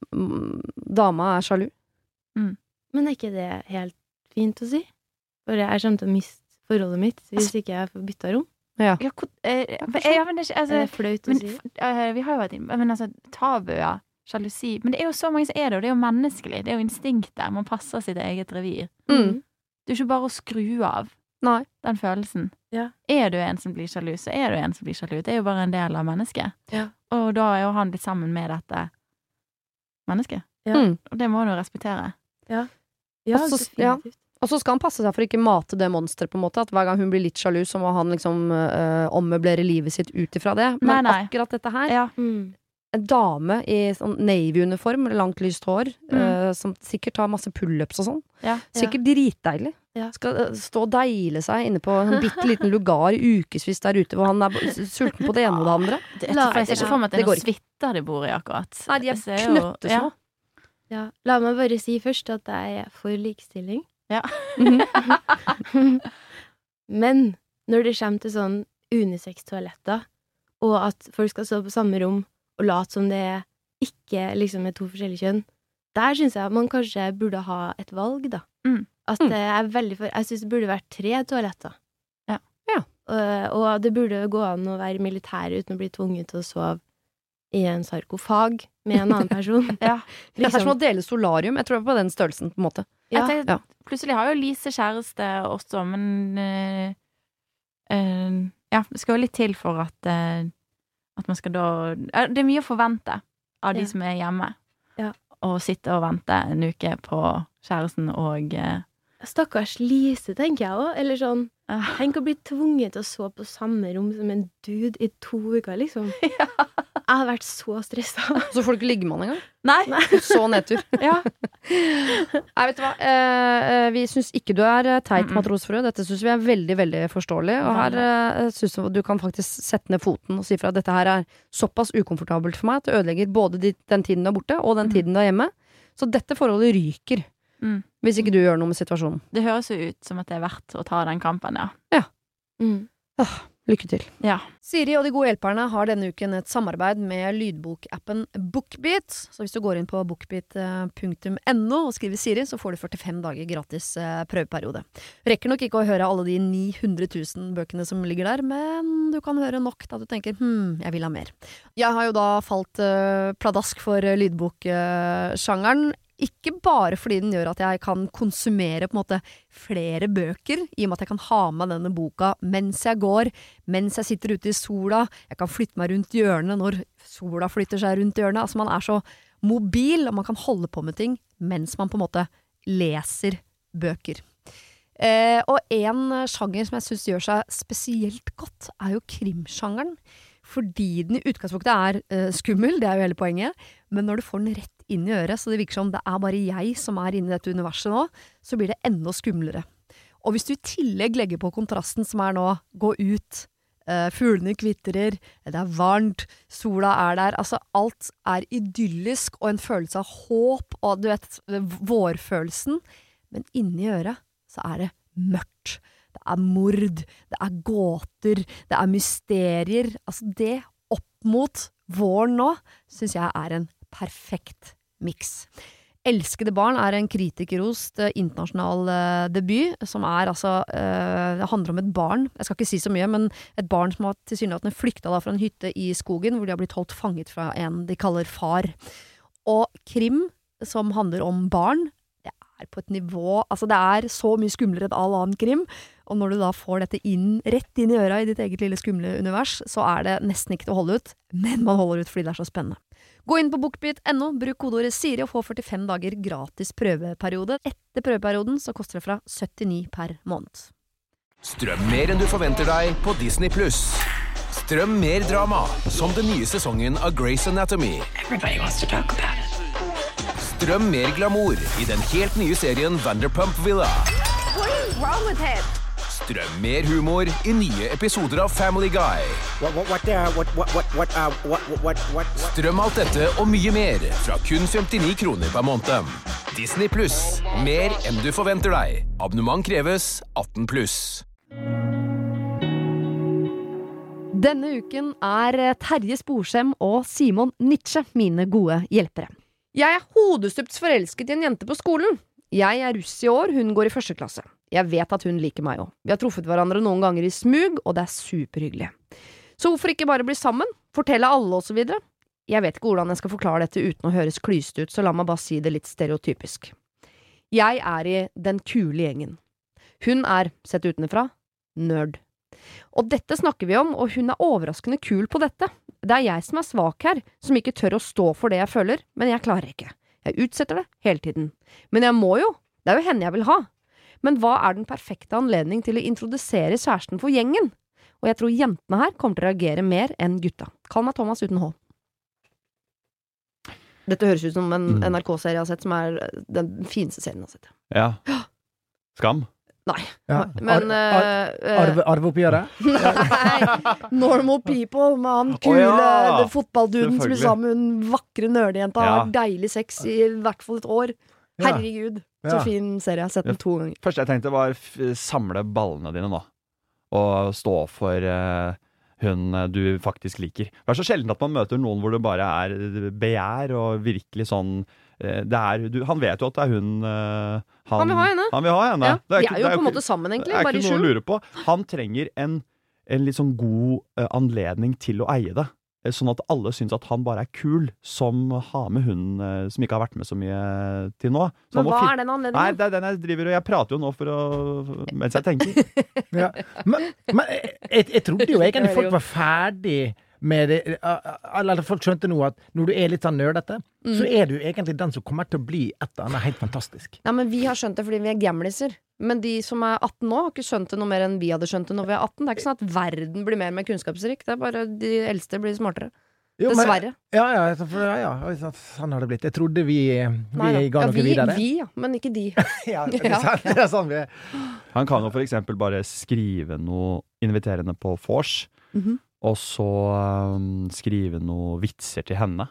dama er sjalu. Mm. Men er ikke det helt fint å si? For jeg kommer til å miste forholdet mitt hvis ikke jeg får bytta rom. Ja. Ja, eh, ja, men det er ikke, altså, er det flaut å men, si? Uh, vi har jo vært inne, men altså, tabu, ja, sjalusi, men det er jo så mange som er det, og det er jo menneskelig, det er jo instinktet, man passer sitt eget revir. Mm. Det er ikke bare å skru av Nei. den følelsen. Ja. Er du en som blir sjalu, så er du en som blir sjalu. Det er jo bare en del av mennesket. Ja. Og da er jo han blitt sammen med dette mennesket. Ja. Mm. Og det må han jo respektere. Ja. Ja, og, så, ja. og så skal han passe seg for å ikke mate det monsteret, på en måte. At hver gang hun blir litt sjalu, så må han liksom øh, ommøblere livet sitt ut ifra det. Men nei, nei. akkurat dette her ja. mm. En dame i sånn Navy-uniform, langt lyst hår, mm. øh, som sikkert tar masse pull-ups og sånn. Ja. Sikkert dritdeilig. Ja. Skal uh, stå og deile seg inne på en bitte liten lugar ukesvis der ute, hvor han er sulten på det ene og det andre. Det, jeg ser ikke for meg at det er noen suiter de bor i akkurat. Nei, de er knøttesmå. Ja. Ja. La meg bare si først at jeg er for likestilling. Ja. Men når det kommer til sånn unisex-toaletter, og at folk skal stå på samme rom og late som det ikke liksom er to forskjellige kjønn, der synes jeg at man kanskje burde ha et valg, da. Mm. At mm. jeg er veldig for Jeg synes det burde vært tre toaletter. Ja. Ja. Og, og det burde gå an å være militær uten å bli tvunget til å sove i en sarkofag med en annen person. Ja. Liksom. Det er som å dele solarium. Jeg tror det er på den størrelsen, på en måte. Ja. Jeg tenker, ja. Plutselig har jo Lise kjæreste også, men uh, uh, ja, det skal jo litt til for at uh, at man skal da uh, det er mye å forvente av de ja. som er hjemme. Ja. Og sitte og vente en uke på kjæresten og uh, Stakkars Lise, tenker jeg også. Eller sånn, tenk å bli tvunget til å sove på samme rom som en dude i to uker, liksom. Ja. Jeg hadde vært så stresset. Så får du ikke ligge med han engang? Nei. Så nedtur. Ja. Nei, vet du hva. Eh, vi syns ikke du er teit matrosfrø. Dette syns vi er veldig, veldig forståelig. Og her eh, syns du du kan faktisk sette ned foten og si fra at dette her er såpass ukomfortabelt for meg at det ødelegger både den tiden du er borte, og den tiden du er hjemme. Så dette forholdet ryker. Mm. Hvis ikke du gjør noe med situasjonen. Det høres jo ut som at det er verdt å ta den kampen, ja. Ja. Mm. Ah, lykke til. Ja. Siri og de gode hjelperne har denne uken et samarbeid med lydbokappen Bookbeat. Så hvis du går inn på bookbeat punktum no og skriver Siri, så får du førtifem dager gratis prøveperiode. Rekker nok ikke å høre alle de ni hundre tusen bøkene som ligger der, men du kan høre nok da du tenker, hm, jeg vil ha mer. Jeg har jo da falt uh, pladask for lydboksjangeren. Ikke bare fordi den gjør at jeg kan konsumere på en måte flere bøker, i og med at jeg kan ha med denne boka mens jeg går, mens jeg sitter ute i sola, jeg kan flytte meg rundt hjørnet når sola flytter seg rundt hjørnet, altså man er så mobil, og man kan holde på med ting mens man på en måte leser bøker. Eh, og en sjanger som jeg synes gjør seg spesielt godt, er jo krimsjangeren, fordi den i utgangspunktet er uh, skummel, det er jo hele poenget, men når du får den rett inn i øret, så det virker som det er bare jeg som er inne i dette universet nå, så blir det enda skumlere. Og hvis du i tillegg legger på kontrasten som er nå, gå ut uh, fuglene kvitrer, det er varmt, sola er der, altså alt er idyllisk, og en følelse av håp, og du vet, vårfølelsen, men inni øret så er det mørkt. Det er mord, det er gåter, det er mysterier, altså det opp mot våren nå, synes jeg er en perfekt mix. Elskede barn er en kritikerrost uh, internasjonal uh, debut, som er altså, uh, det handler om et barn, jeg skal ikke si så mye, men et barn som har tilsynelatende flyktet da fra en hytte i skogen, hvor de har blitt holdt fanget fra en de kaller far. Og krim, som handler om barn, det er på et nivå, altså det er så mye skumlere enn all annen krim, og når du da får dette inn, rett inn i øra i ditt eget lille skumle univers, så er det nesten ikke til å holde ut, men man holder ut fordi det er så spennende. Gå inn på bookbeat punktum no, bruk kodeordet Siri og få førtifem dager gratis prøveperiode. Etter prøveperioden så koster det fra syttini per måned. Strøm mer enn du forventer deg på Disney Plus. Strøm mer drama, som den nye sesongen av Grey's Anatomy. Everybody wants to talk about it. Strøm mer glamour i den helt nye serien Vanderpump Villa. What is wrong with him? Strøm mer humor i nye episoder av Family Guy. What, what, what, uh, what, what, what, what, uh, what, what, what, what? Strøm alt dette og mye mer fra kun femtini kroner per måned. Disney Plus. Mer enn du forventer deg. Abonnement kreves atten pluss. Denne uken er Terje Sporsem og Simon Nietzsche mine gode hjelpere. Jeg er hodestupt forelsket i en jente på skolen. Jeg er russ i år, hun går i første klasse. Jeg vet at hun liker meg også. Vi har truffet hverandre noen ganger i smug, og det er superhyggelig. Så hvorfor ikke bare bli sammen? Fortelle alle og så videre? Jeg vet ikke hvordan jeg skal forklare dette uten å høres klyst ut, så la meg bare si det litt stereotypisk. Jeg er i den kule gjengen. Hun er, sett utenfra, nerd. Og dette snakker vi om, og hun er overraskende kul på dette. Det er jeg som er svak her, som ikke tør å stå for det jeg føler, men jeg klarer ikke. Jeg utsetter det hele tiden. Men jeg må jo, det er jo henne jeg vil ha. Men hva er den perfekte anledning til å introdusere kjæresten for gjengen? Og jeg tror jentene her kommer til å reagere mer enn gutta. Kall meg Thomas uten H. Dette høres ut som en Mm. N R K-serie jeg har sett, som er den fineste serien jeg har sett. Ja. Skam? Nei. Ja. Men Ar- ar- eh, arve- arveoppgjøret? Nei. Normal people med han kule Å ja, det fotballduden som er selvfølgelig. sammen med hun vakre nerdejenta Ja. har deilig sex i hvert fall et år. Ja. Herregud, så Ja. fin serie. Jeg har sett den to ganger. Første jeg tenkte var f samle ballene dine nå, og stå for uh, hun uh, du faktisk liker. Det er så sjelden at man møter noen hvor det bare er begjær og virkelig sånn uh, det er, du, han vet jo at det er hun uh, han, Han vil ha henne. Han vil ha henne. Ja. Det De ikke- er jo det på en ikke- måte sammen egentlig, Det er bare i ikke noe å skjul. lure på. Han trenger en, en litt sånn god uh, anledning til å eie det. Eh, Sånn at alle synes at han bare er kul, som har med hun uh, som ikke har vært med så mye til nå. Så Men han må hva fin- er den anledningen? Nei, det er den jeg driver, og jeg prater jo nå for å, mens jeg tenker. Ja. Men, men jeg, jeg trodde jo egentlig folk var ferdig med det, eller folk skjønte nå at når du er litt sånn nerdete, Mm. så er du egentlig den som kommer til å bli et eller annet helt fantastisk. Nei, men vi har skjønt det fordi vi er gamliser. Men de som er atten nå har ikke skjønt det noe mer enn vi hadde skjønt det når vi er atten. Det er ikke sånn at verden blir mer og mer kunnskapsrik. Det er bare de eldste blir smartere. Jo, men- Dessverre. Ja, ja, for, ja, ja, sånn har det blitt. Jeg trodde vi, vi Nei, da. ga Ja, noe vi, videre. vi, ja, men ikke de. Ja, det er sant, det er sånn vi er. Han kan jo for eksempel bare skrive noe inviterende på vors, Mhm. og så um, skrive noe vitser til henne.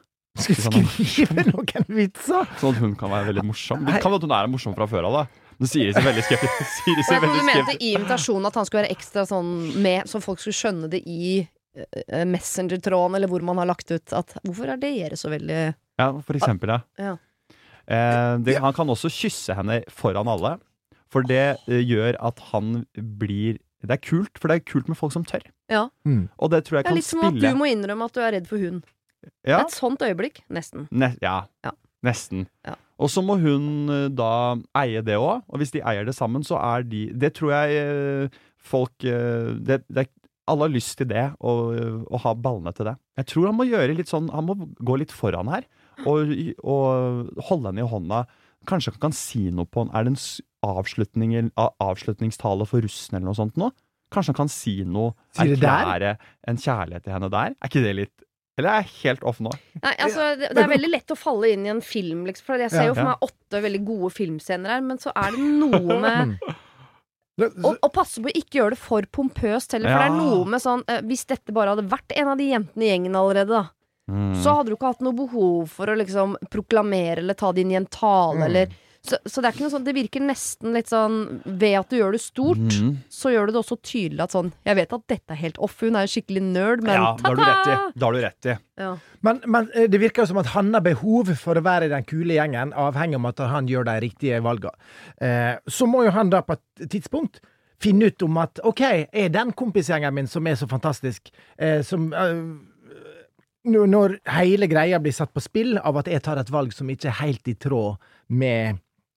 Skrive noen vitser? Sånn at hun kan være veldig morsom. Det kan være at hun er morsom fra før av, da. Det sier seg veldig skeptisk. Sier Jeg seg trodde veldig du mente skeptisk. i invitasjonen at han skulle være ekstra sånn med, så folk skulle skjønne det i eh, Messenger-tråden, eller hvor man har lagt ut at hvorfor er dere så veldig Ja, for eksempel, ja. Ja. Eh, det, han kan også kysse henne foran alle, for det eh, gjør at han blir Det er kult, for det er kult med folk som tør. Ja. Og det tror jeg Det er kan litt som at spille du må innrømme at du er redd for hund. Det Ja. er et sånt øyeblikk, nesten. Ne ja, nesten. Og så må hun eh, da eie det òg, og hvis de eier det sammen, så er de Det tror jeg eh, folk eh, det, det, Alle har lyst til det, og, og ha ballene til det. Jeg tror han må gjøre litt sånn Han må gå litt foran her, og, og holde henne i hånda. Kanskje han kan si noe på Er det en s- avslutning, a- avslutningstale for russen eller noe sånt nå? Kanskje han kan si noe, Si det der? erklære en kjærlighet til henne der? Er ikke det litt Eller er jeg helt off nå? Nei, altså, det, det er veldig lett å falle inn i en film, liksom, for jeg ser Ja. jo for meg åtte veldig gode filmscener her, men så er det noe med Og, og passe på å ikke gjøre det for pompøst heller, for Ja. det er noe med sånn eh, hvis dette bare hadde vært en av de jentene i gjengen allerede, da, Mm. så hadde du ikke hatt noe behov for å liksom proklamere eller ta det inn i en tale, Mm. eller så, så det er ikke noe sånn, det virker nesten litt sånn ved at du gjør det stort, Mm. så gjør du det også tydelig at sånn, jeg vet at dette er helt off, hun er jo skikkelig nerd, men Ja, da har du rett i. ta-ta! Da har du rett i. Ja. Men, men eh, det virker jo som at han har behov for å være i den kule gjengen, avhengig av at han gjør de riktige valgene. Eh, så må jo han da på et tidspunkt finne ut om at ok, er den kompisgjengen min som er så fantastisk, eh, som eh, når- når hele greia blir satt på spill av at jeg tar et valg som ikke er helt i tråd med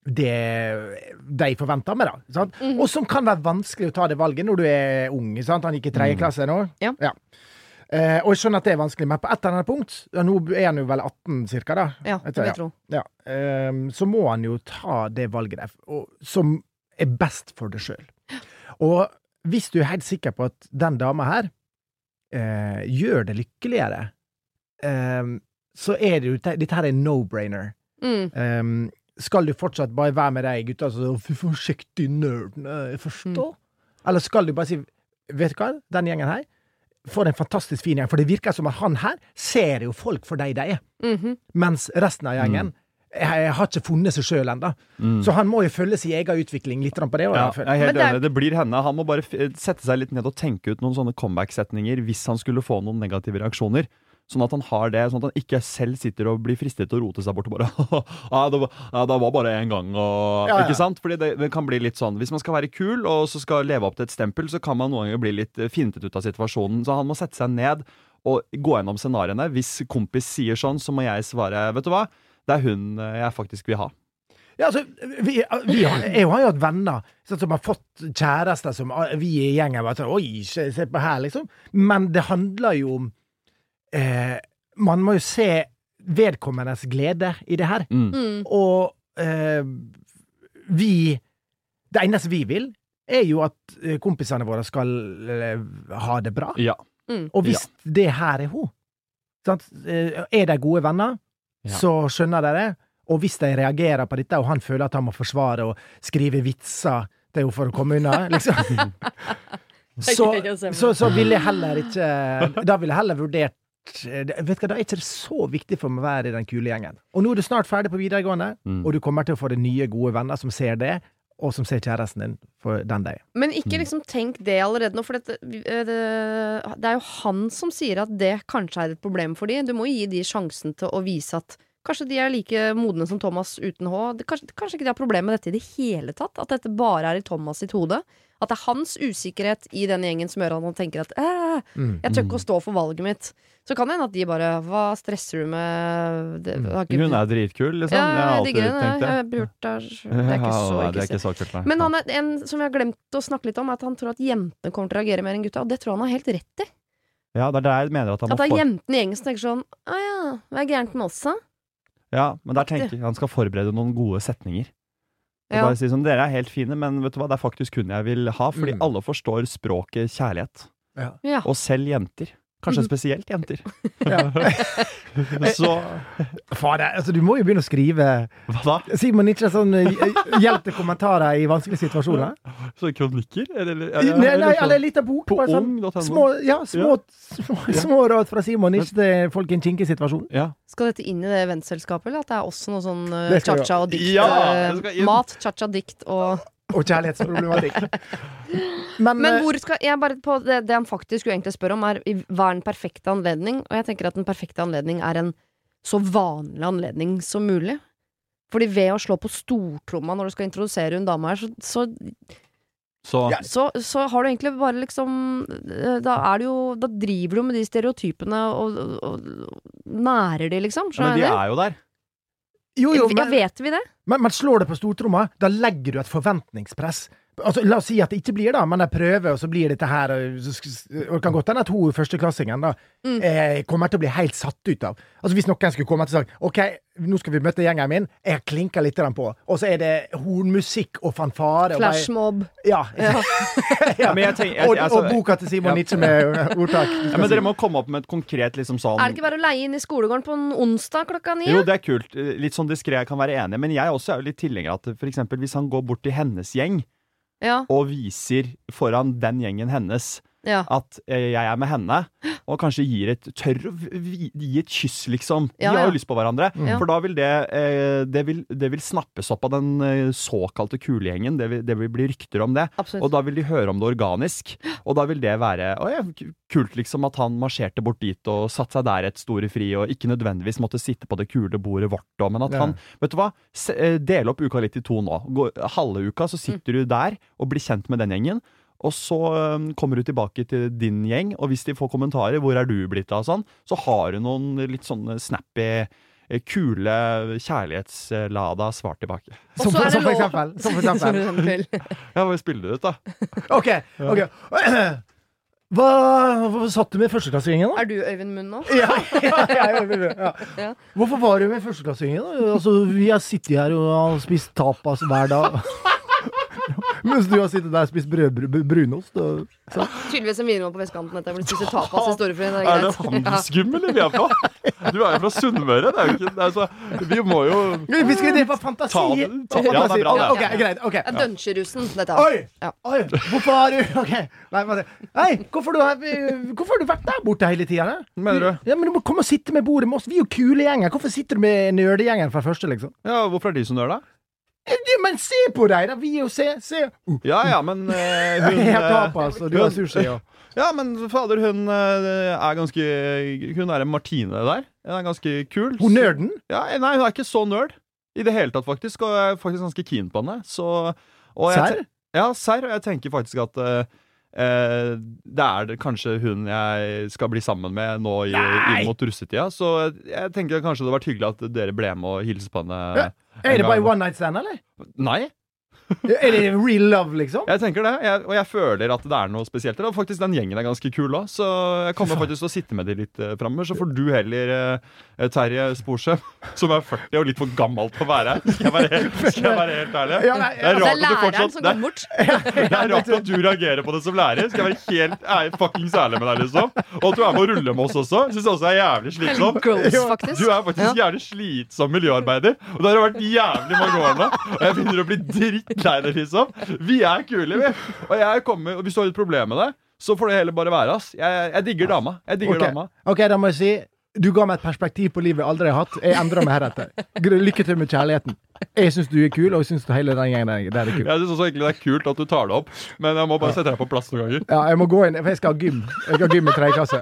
det de forventer av meg, da. Sant? Og som kan være vanskelig å ta det valget når du er ung. Sant? Han gikk i tredje klasse nå. Ja. Eh, og jeg skjønner at det er vanskelig, men på et eller annet punkt, ja, nå er han jo vel atten cirka, da. Ja, det vil jeg tro. Ja. Eh, så må han jo ta det valget der, og, som er best for deg sjøl. Og hvis du er helt sikker på at den dama her eh, gjør det lykkeligere, eh, så er det jo dette her er no-brainer. Mm. Eh, skal du fortsatt bare være med deg gutta så fy forsiktig nerden, jeg forstår? Mm. Eller skal du bare si, vet du hva, den gjengen her får en fantastisk fin gjeng, for det virker som at han her ser jo folk for de de er, Mhm. mens resten av gjengen jeg har ikke funnet seg selv enda. Mm. Så han må jo følge sin egen utvikling litt på det. Ja, også, jeg er helt Men det er- enig. Det blir henne. Han må bare f- sette seg litt ned og tenke ut noen sånne comeback-setninger hvis han skulle få noen negative reaksjoner. Sånn at han har det, sånn at han ikke selv sitter og blir fristet til å rote seg bort og bare ja, det, var, ja, det var bare en gang, og Ja, ja. Ikke sant? Fordi det, det kan bli litt sånn. Hvis man skal være kul og så skal leve opp til et stempel, så kan man noen ganger bli litt eh, fintet ut av situasjonen. Så han må sette seg ned og gå gjennom scenariene. Hvis kompis sier sånn, så må jeg svare, vet du hva? Det er hun eh, jeg faktisk vil ha. Ja, altså, vi, vi har, jeg har jo hatt venner sånn, som har fått kjærester som vi i gjengen bare sånn, oi, se, se på her, liksom. Men det handler jo om eh, man må jo se vedkommendes glede i det her. Mm. Mm. Og eh, vi det eneste vi vil, er jo at eh, kompisene våre skal eh, ha det bra. Ja. Mm. Og hvis det her er hun, sant? Eh, er de gode venner, Ja. så skjønner de det. Og hvis de reagerer på dette, og han føler at han må forsvare og skrive vitser til henne for å komme unna, liksom, så, Det er gøy å se på. så, så vil jeg heller ikke Da vil jeg heller vurdert Vet du hva, Da er ikke det så viktig for meg å være i den kule gjengen. Og nå er du snart ferdig på videregående, Mm. og du kommer til å få deg nye, gode venner som ser det, og som ser kjæresten din for den deg. Men ikke liksom tenk det allerede nå, for dette, det, det er jo han som sier at det kanskje er et problem for de. Du må gi de sjansen til å vise at kanskje de er like modne som Thomas uten H. Det, kanskje, kanskje ikke de har problem med dette i det hele tatt. At dette bare er i Thomas sitt hode. At det er hans usikkerhet i den gjengen som gjør at han tenker at «Æ, Mm. jeg tør ikke å stå for valget mitt. Så kan det hende at de bare hva stresser du med det, har ikke, Hun er dritkul, liksom. Ja, jeg har jeg alltid digger henne. tenkt det. Jeg har burt der. Det er ikke så, Ja, nei, det ikke er ikke så. så kult, nei. Men han er en som vi har glemt å snakke litt om, er at han tror at jentene kommer til å reagere mer enn gutta, og det tror jeg han har helt rett i. Ja, det er der jeg mener at han At må det er for... jentene i gjengen som tenker sånn å ja, hva er gærent med oss, da? Ja, men der tenker jeg han skal forberede noen gode setninger. Og Ja. bare si sånn, dere er helt fine, men vet du hva, det er faktisk hun jeg vil ha, fordi Mm. alle forstår språket kjærlighet. Ja. Ja. Og selv jenter. Kanskje Mhm. spesielt jenter. Ja. Så Fader, altså du må jo begynne å skrive hva da? Simon, ikke sånn eh, hjelp til kommentarer i vanskelige situasjoner. Så kronikker? Eller, Nei, nei, eller en liten bok. på bare sånn, ung punkt no. små, ja, små, små, små råd fra Simon, ikke til folk i en kinkig situasjon. Ja. Skal dette inn i det eventselskapet, eller at det er også noe sånn uh, Det skal jo- cha-cha og dikt? Ja, eh, det skal inn. mat, cha-cha, dikt og Og kjærlighetsproblematikk. Men, Men eh, hvor skal jeg bare på det, det han faktisk skulle egentlig spørre om, er i- hva er den perfekte anledning? Og jeg tenker at den perfekte anledning er en så vanlig anledning som mulig. Fordi ved å slå på stortromma når du skal introdusere en dame her, så, så, Så så, så har du egentlig bare liksom eh, Da er det jo Da driver du med de stereotypene og, og, og nærer de, liksom. ja, Men de Skjønner du? er jo der. jo, jo, Ja, men, vet vi det? men, men slår det på stortromma, da legger du et forventningspress. Altså, la oss si at det ikke blir det, men jeg prøver, og så blir dette her og, så sk- og det kan godt hende at hun førsteklassingen da Mm. eh, kommer til å bli helt satt ut av. Altså Hvis noen skulle komme til og sagt OK, nå skal vi møte gjengen min, jeg klinker litt grann på, og så er det hornmusikk og fanfare og bare- Flashmob. Ja. Ja. ja. men jeg tenker- jeg- og, altså- og boka til Simon Ja. Nietzsche med ordtak. Ja, men dere må komme opp med et konkret liksom sånn Er det ikke bare å leie inn i skolegården på en onsdag klokka ni? Jo, ja? det er kult. Litt sånn diskré, jeg kan være enig. Men jeg også er jo litt tilhenger av at for eksempel hvis han går bort til hennes gjeng Ja. og viser foran den gjengen hennes Ja. at eh, jeg er med henne, og kanskje gir et tørr å vi- gi et kyss, liksom. De Ja, har ja. jo lyst på hverandre. Ja. For da vil det, eh, det, vil, det vil snappes opp av den eh, såkalte kulegjengen. Det vil, det vil bli rykter om det. Absolutt. Og da vil de høre om det organisk. Og da vil det være å, ja, k- kult liksom at han marsjerte bort dit og satt seg der et store fri, og ikke nødvendigvis måtte sitte på det kule bordet vårt, da, men at Ja. han, vet du hva, Se, eh, del opp uka litt i to nå. Gå, halve uka så sitter du der og blir kjent med den gjengen. Og så øhm, kommer du tilbake til din gjeng, og hvis de får kommentarer, hvor er du blitt av, sånn, så har du noen litt sånne snappy, eh, kule, kjærlighetslada svar tilbake. Som for, som for eksempel. Som for eksempel. Ja, hva spiller du ut, da? Ok, ok. Hva, hva satt du med førsteklassingen da? Er du Øyvind Munn nå? Ja, ja, ja, ja, ja. Ja. Hvorfor var du med førsteklassingen da? Altså, vi har sittet her og har spist tapas hver dag. Mens du har sittet der og spist brød, br brunost. Og, så. Tydeligvis en vinmann på vestkanten etter hvor du spiser tapas i Storefrøyen. Er det handelsgym, eller vi er på? Du er jo fra Sunnmøre, det er jo ikke det er så, vi må jo Vi skal det for fantasi. Ta det- ta- For ja, det er fantasi. bra, det. Ok, greit, ok. Det er Dønsjerusen, dette. Oi, Ja. oi, hvorfor har du Ok, nei, bare Hei, hvorfor, du har, hvorfor har du vært der borte hele tiden? Mener du? Ja, men du må komme og sitte med bordet med oss. Vi er jo kule gjenger. Hvorfor sitter du med nerdegjengen fra første, liksom? Ja, hvorfor er de som gjør det? Ja, men se på deg, da! Vi er jo se, se. Uh. Ja, ja, men eh, hun Jeg har eh, tapas, og du har sushi, og Ja, men fader, hun eh, er ganske Hun er en Martine der. Hun er ganske kul. Hun nerden? Ja, nei, hun er ikke så nerd i det hele tatt, faktisk. Og jeg er faktisk ganske keen på henne. Så, og jeg Serr? te- Ja, serr. Og jeg tenker faktisk at eh, eh, det er det kanskje hun jeg skal bli sammen med nå i, inn mot russetida. Så jeg tenker kanskje det hadde vært hyggelig at dere ble med og hilse på henne. Ja. Er det bare one night stand, eller? Nei. Er det real love, liksom? Jeg tenker det, jeg, og jeg føler at det er noe spesielt. Og faktisk den gjengen er ganske kul også, så jeg kommer faktisk til å sitte med de litt uh, framover. Så får du heller uh, Terje Sporsem, som er førti og litt for gammel til å være her. Skal jeg være helt, skal jeg være helt ærlig? Ja, nei, Det er Det er rart at du læreren fortsatt som det, går bort. er- det er rart at du reagerer på det som lærer. Skal jeg være helt ærlig, fuckings ærlig med deg, liksom. Og at du er med å rulle med oss også. Synes også er jævlig slitsom. Gross, faktisk. Du er faktisk jævlig slitsom miljøarbeider, og det har vært jævlig mange år nå. Og jeg begynner å bli drittlei det, liksom. Vi er kule, vi. Og jeg kommer, og hvis du har et problem med det, så får det heller bare være, ass. Jeg, jeg digger dama. Jeg digger Ok. dama. Ok, da må jeg si du ga meg et perspektiv på livet jeg aldri har hatt. Jeg endrer meg heretter. Gr- Lykke til med kjærligheten. Jeg syns du er kul, og jeg syns hele den gjengen der der er kul. Jeg synes også egentlig det er kult at du tar det opp, men jeg må bare sette deg på plass noen ganger. Ja, jeg må gå inn, for jeg skal ha gym. Jeg skal ha gym i tredje klasse.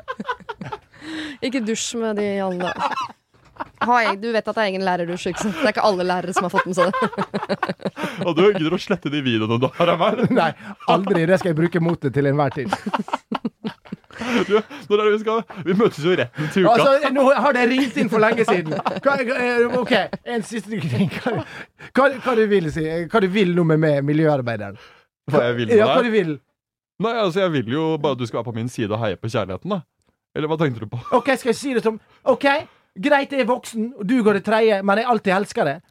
Ikke dusj med de alle. Ha, jeg- du vet at det er egen lærerdusj, ikke sant? Det er ikke alle lærere som har fått med seg det. Og du gidder å slette de videoene du har av meg? Nei, aldri. Det skal jeg bruke mot det til enhver tid. Du, når er det vi skal? Vi møtes jo retten til uka. Altså, nå har det ringt inn for lenge siden. Hva, eh, ok, en siste ting. Hva, hva, hva du vil si? Hva du vil nå med, med miljøarbeideren? Hva jeg vil med Ja, hva deg? du vil. Nei, altså jeg vil jo bare at du skal være på min side og heie på kjærligheten, da. Eller hva tenkte du på? Ok, skal jeg si det som ok, greit, jeg er voksen, og du går det tredje, men jeg alltid elsker det.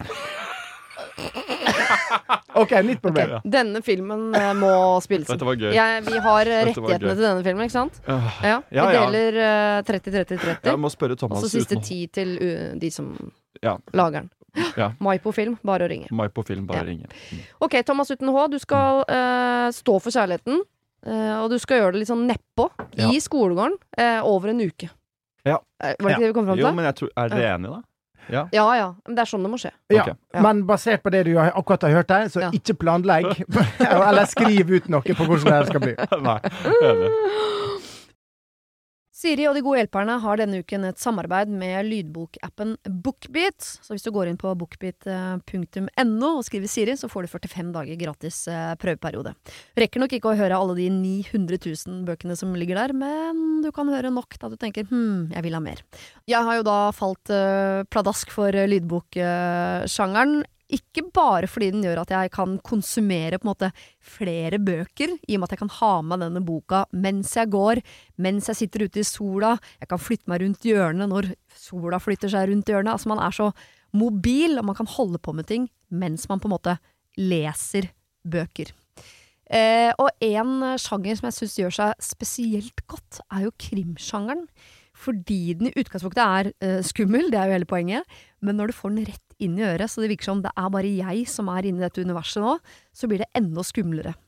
Ok, nytt problem. Denne filmen eh, må spilles inn. Dette var gøy. Jeg- vi har eh, Dette var rettighetene gøy. til denne filmen, ikke sant? Ja. Ja, vi Ja, ja. deler eh, tretti tretti tretti. Jeg må spørre Thomas Og så siste uten- ti til uh, de som Ja. lager den. Ja. Maipo Film, bare å ringe. Meg på film, bare Ja. ringe. Ok, Thomas uten H, du skal eh, stå for kjærligheten. eh, og du skal gjøre det litt sånn nedpå Ja. i skolegården eh, over en uke. Ja. Eh, Var det ikke det vi kom fram til? Jo, men jeg tror, er dere enige, da? Ja. Ja ja, men det er sånn det må skje. Ja, Ok. men basert på det du har- akkurat har hørt der, så ikke planlegg, eller skriv ut noe på hvordan det her skal bli. Nei, enig. Siri og de gode hjelperne har denne uken et samarbeid med lydbokappen Bookbeat. Så hvis du går inn på bookbeat punktum no og skriver Siri, så får du førtifem dager gratis eh, prøveperiode. Rekker nok ikke å høre alle de ni hundre tusen bøkene som ligger der, men du kan høre nok da du tenker hm, jeg vil ha mer. Jeg har jo da falt eh, pladask for eh, lydboksjangeren. Ikke bare fordi den gjør at jeg kan konsumere på en måte flere bøker, i og med at jeg kan ha med denne boka mens jeg går, mens jeg sitter ute i sola, jeg kan flytte meg rundt hjørnet når sola flytter seg rundt hjørnet. Altså man er så mobil, og man kan holde på med ting mens man på en måte leser bøker. Eh, og en sjanger som jeg synes gjør seg spesielt godt, er jo krimsjangeren. Fordi den i utgangspunktet er uh, skummel, det er jo hele poenget, men når du får den rett inn i øret, så det virker som det er bare jeg som er inne i dette universet nå, så blir det enda skumlere.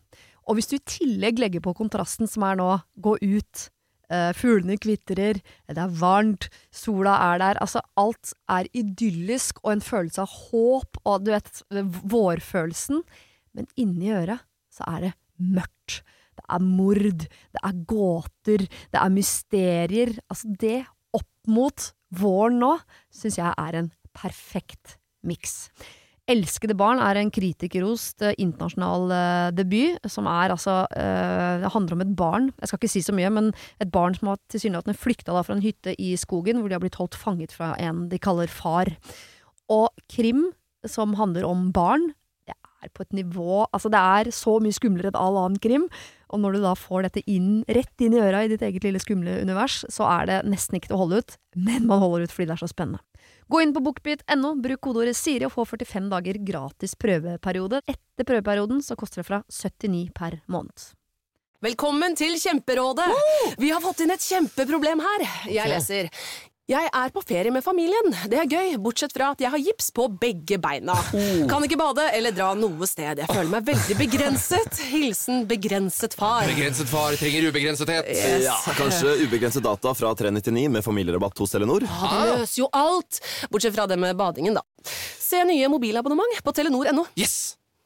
Og hvis du i tillegg legger på kontrasten som er nå, gå ut, uh, fuglene kvitrer, det er varmt, sola er der, altså alt er idyllisk og en følelse av håp, og du vet, vårfølelsen, men inni øret så er det mørkt. Det er mord, det er gåter, det er mysterier, altså det opp mot våren nå, synes jeg er en perfekt mix. Elskede barn er en kritikerrost uh, internasjonal uh, debut, som er altså, uh, det handler om et barn, jeg skal ikke si så mye, men et barn som har tilsynelatende flyktet da fra en hytte i skogen, hvor de har blitt holdt fanget fra en de kaller far. Og krim, som handler om barn, det er på et nivå, altså det er så mye skumlere enn all annen krim, og når du da får dette inn, rett inn i øra i ditt eget lille skumle univers, så er det nesten ikke til å holde ut, men man holder ut fordi det er så spennende. Gå inn på bookbeat punktum no, bruk kodeordet Siri og få førtifem dager gratis prøveperiode. Etter prøveperioden så koster det fra syttini per måned. Velkommen til Kjemperådet! Vi har fått inn et kjempeproblem her. Jeg leser. Jeg er på ferie med familien. Det er gøy, bortsett fra at jeg har gips på begge beina. Kan ikke bade eller dra noe sted. Jeg føler meg veldig begrenset. Hilsen begrenset far. Begrenset far trenger ubegrensethet. Yes. Ja, kanskje ubegrenset data fra tre nittionio med familierabatt hos Telenor. Ja, det løser jo alt. Bortsett fra det med badingen, da. Se nye mobilabonnement på telenor punktum no. Yes!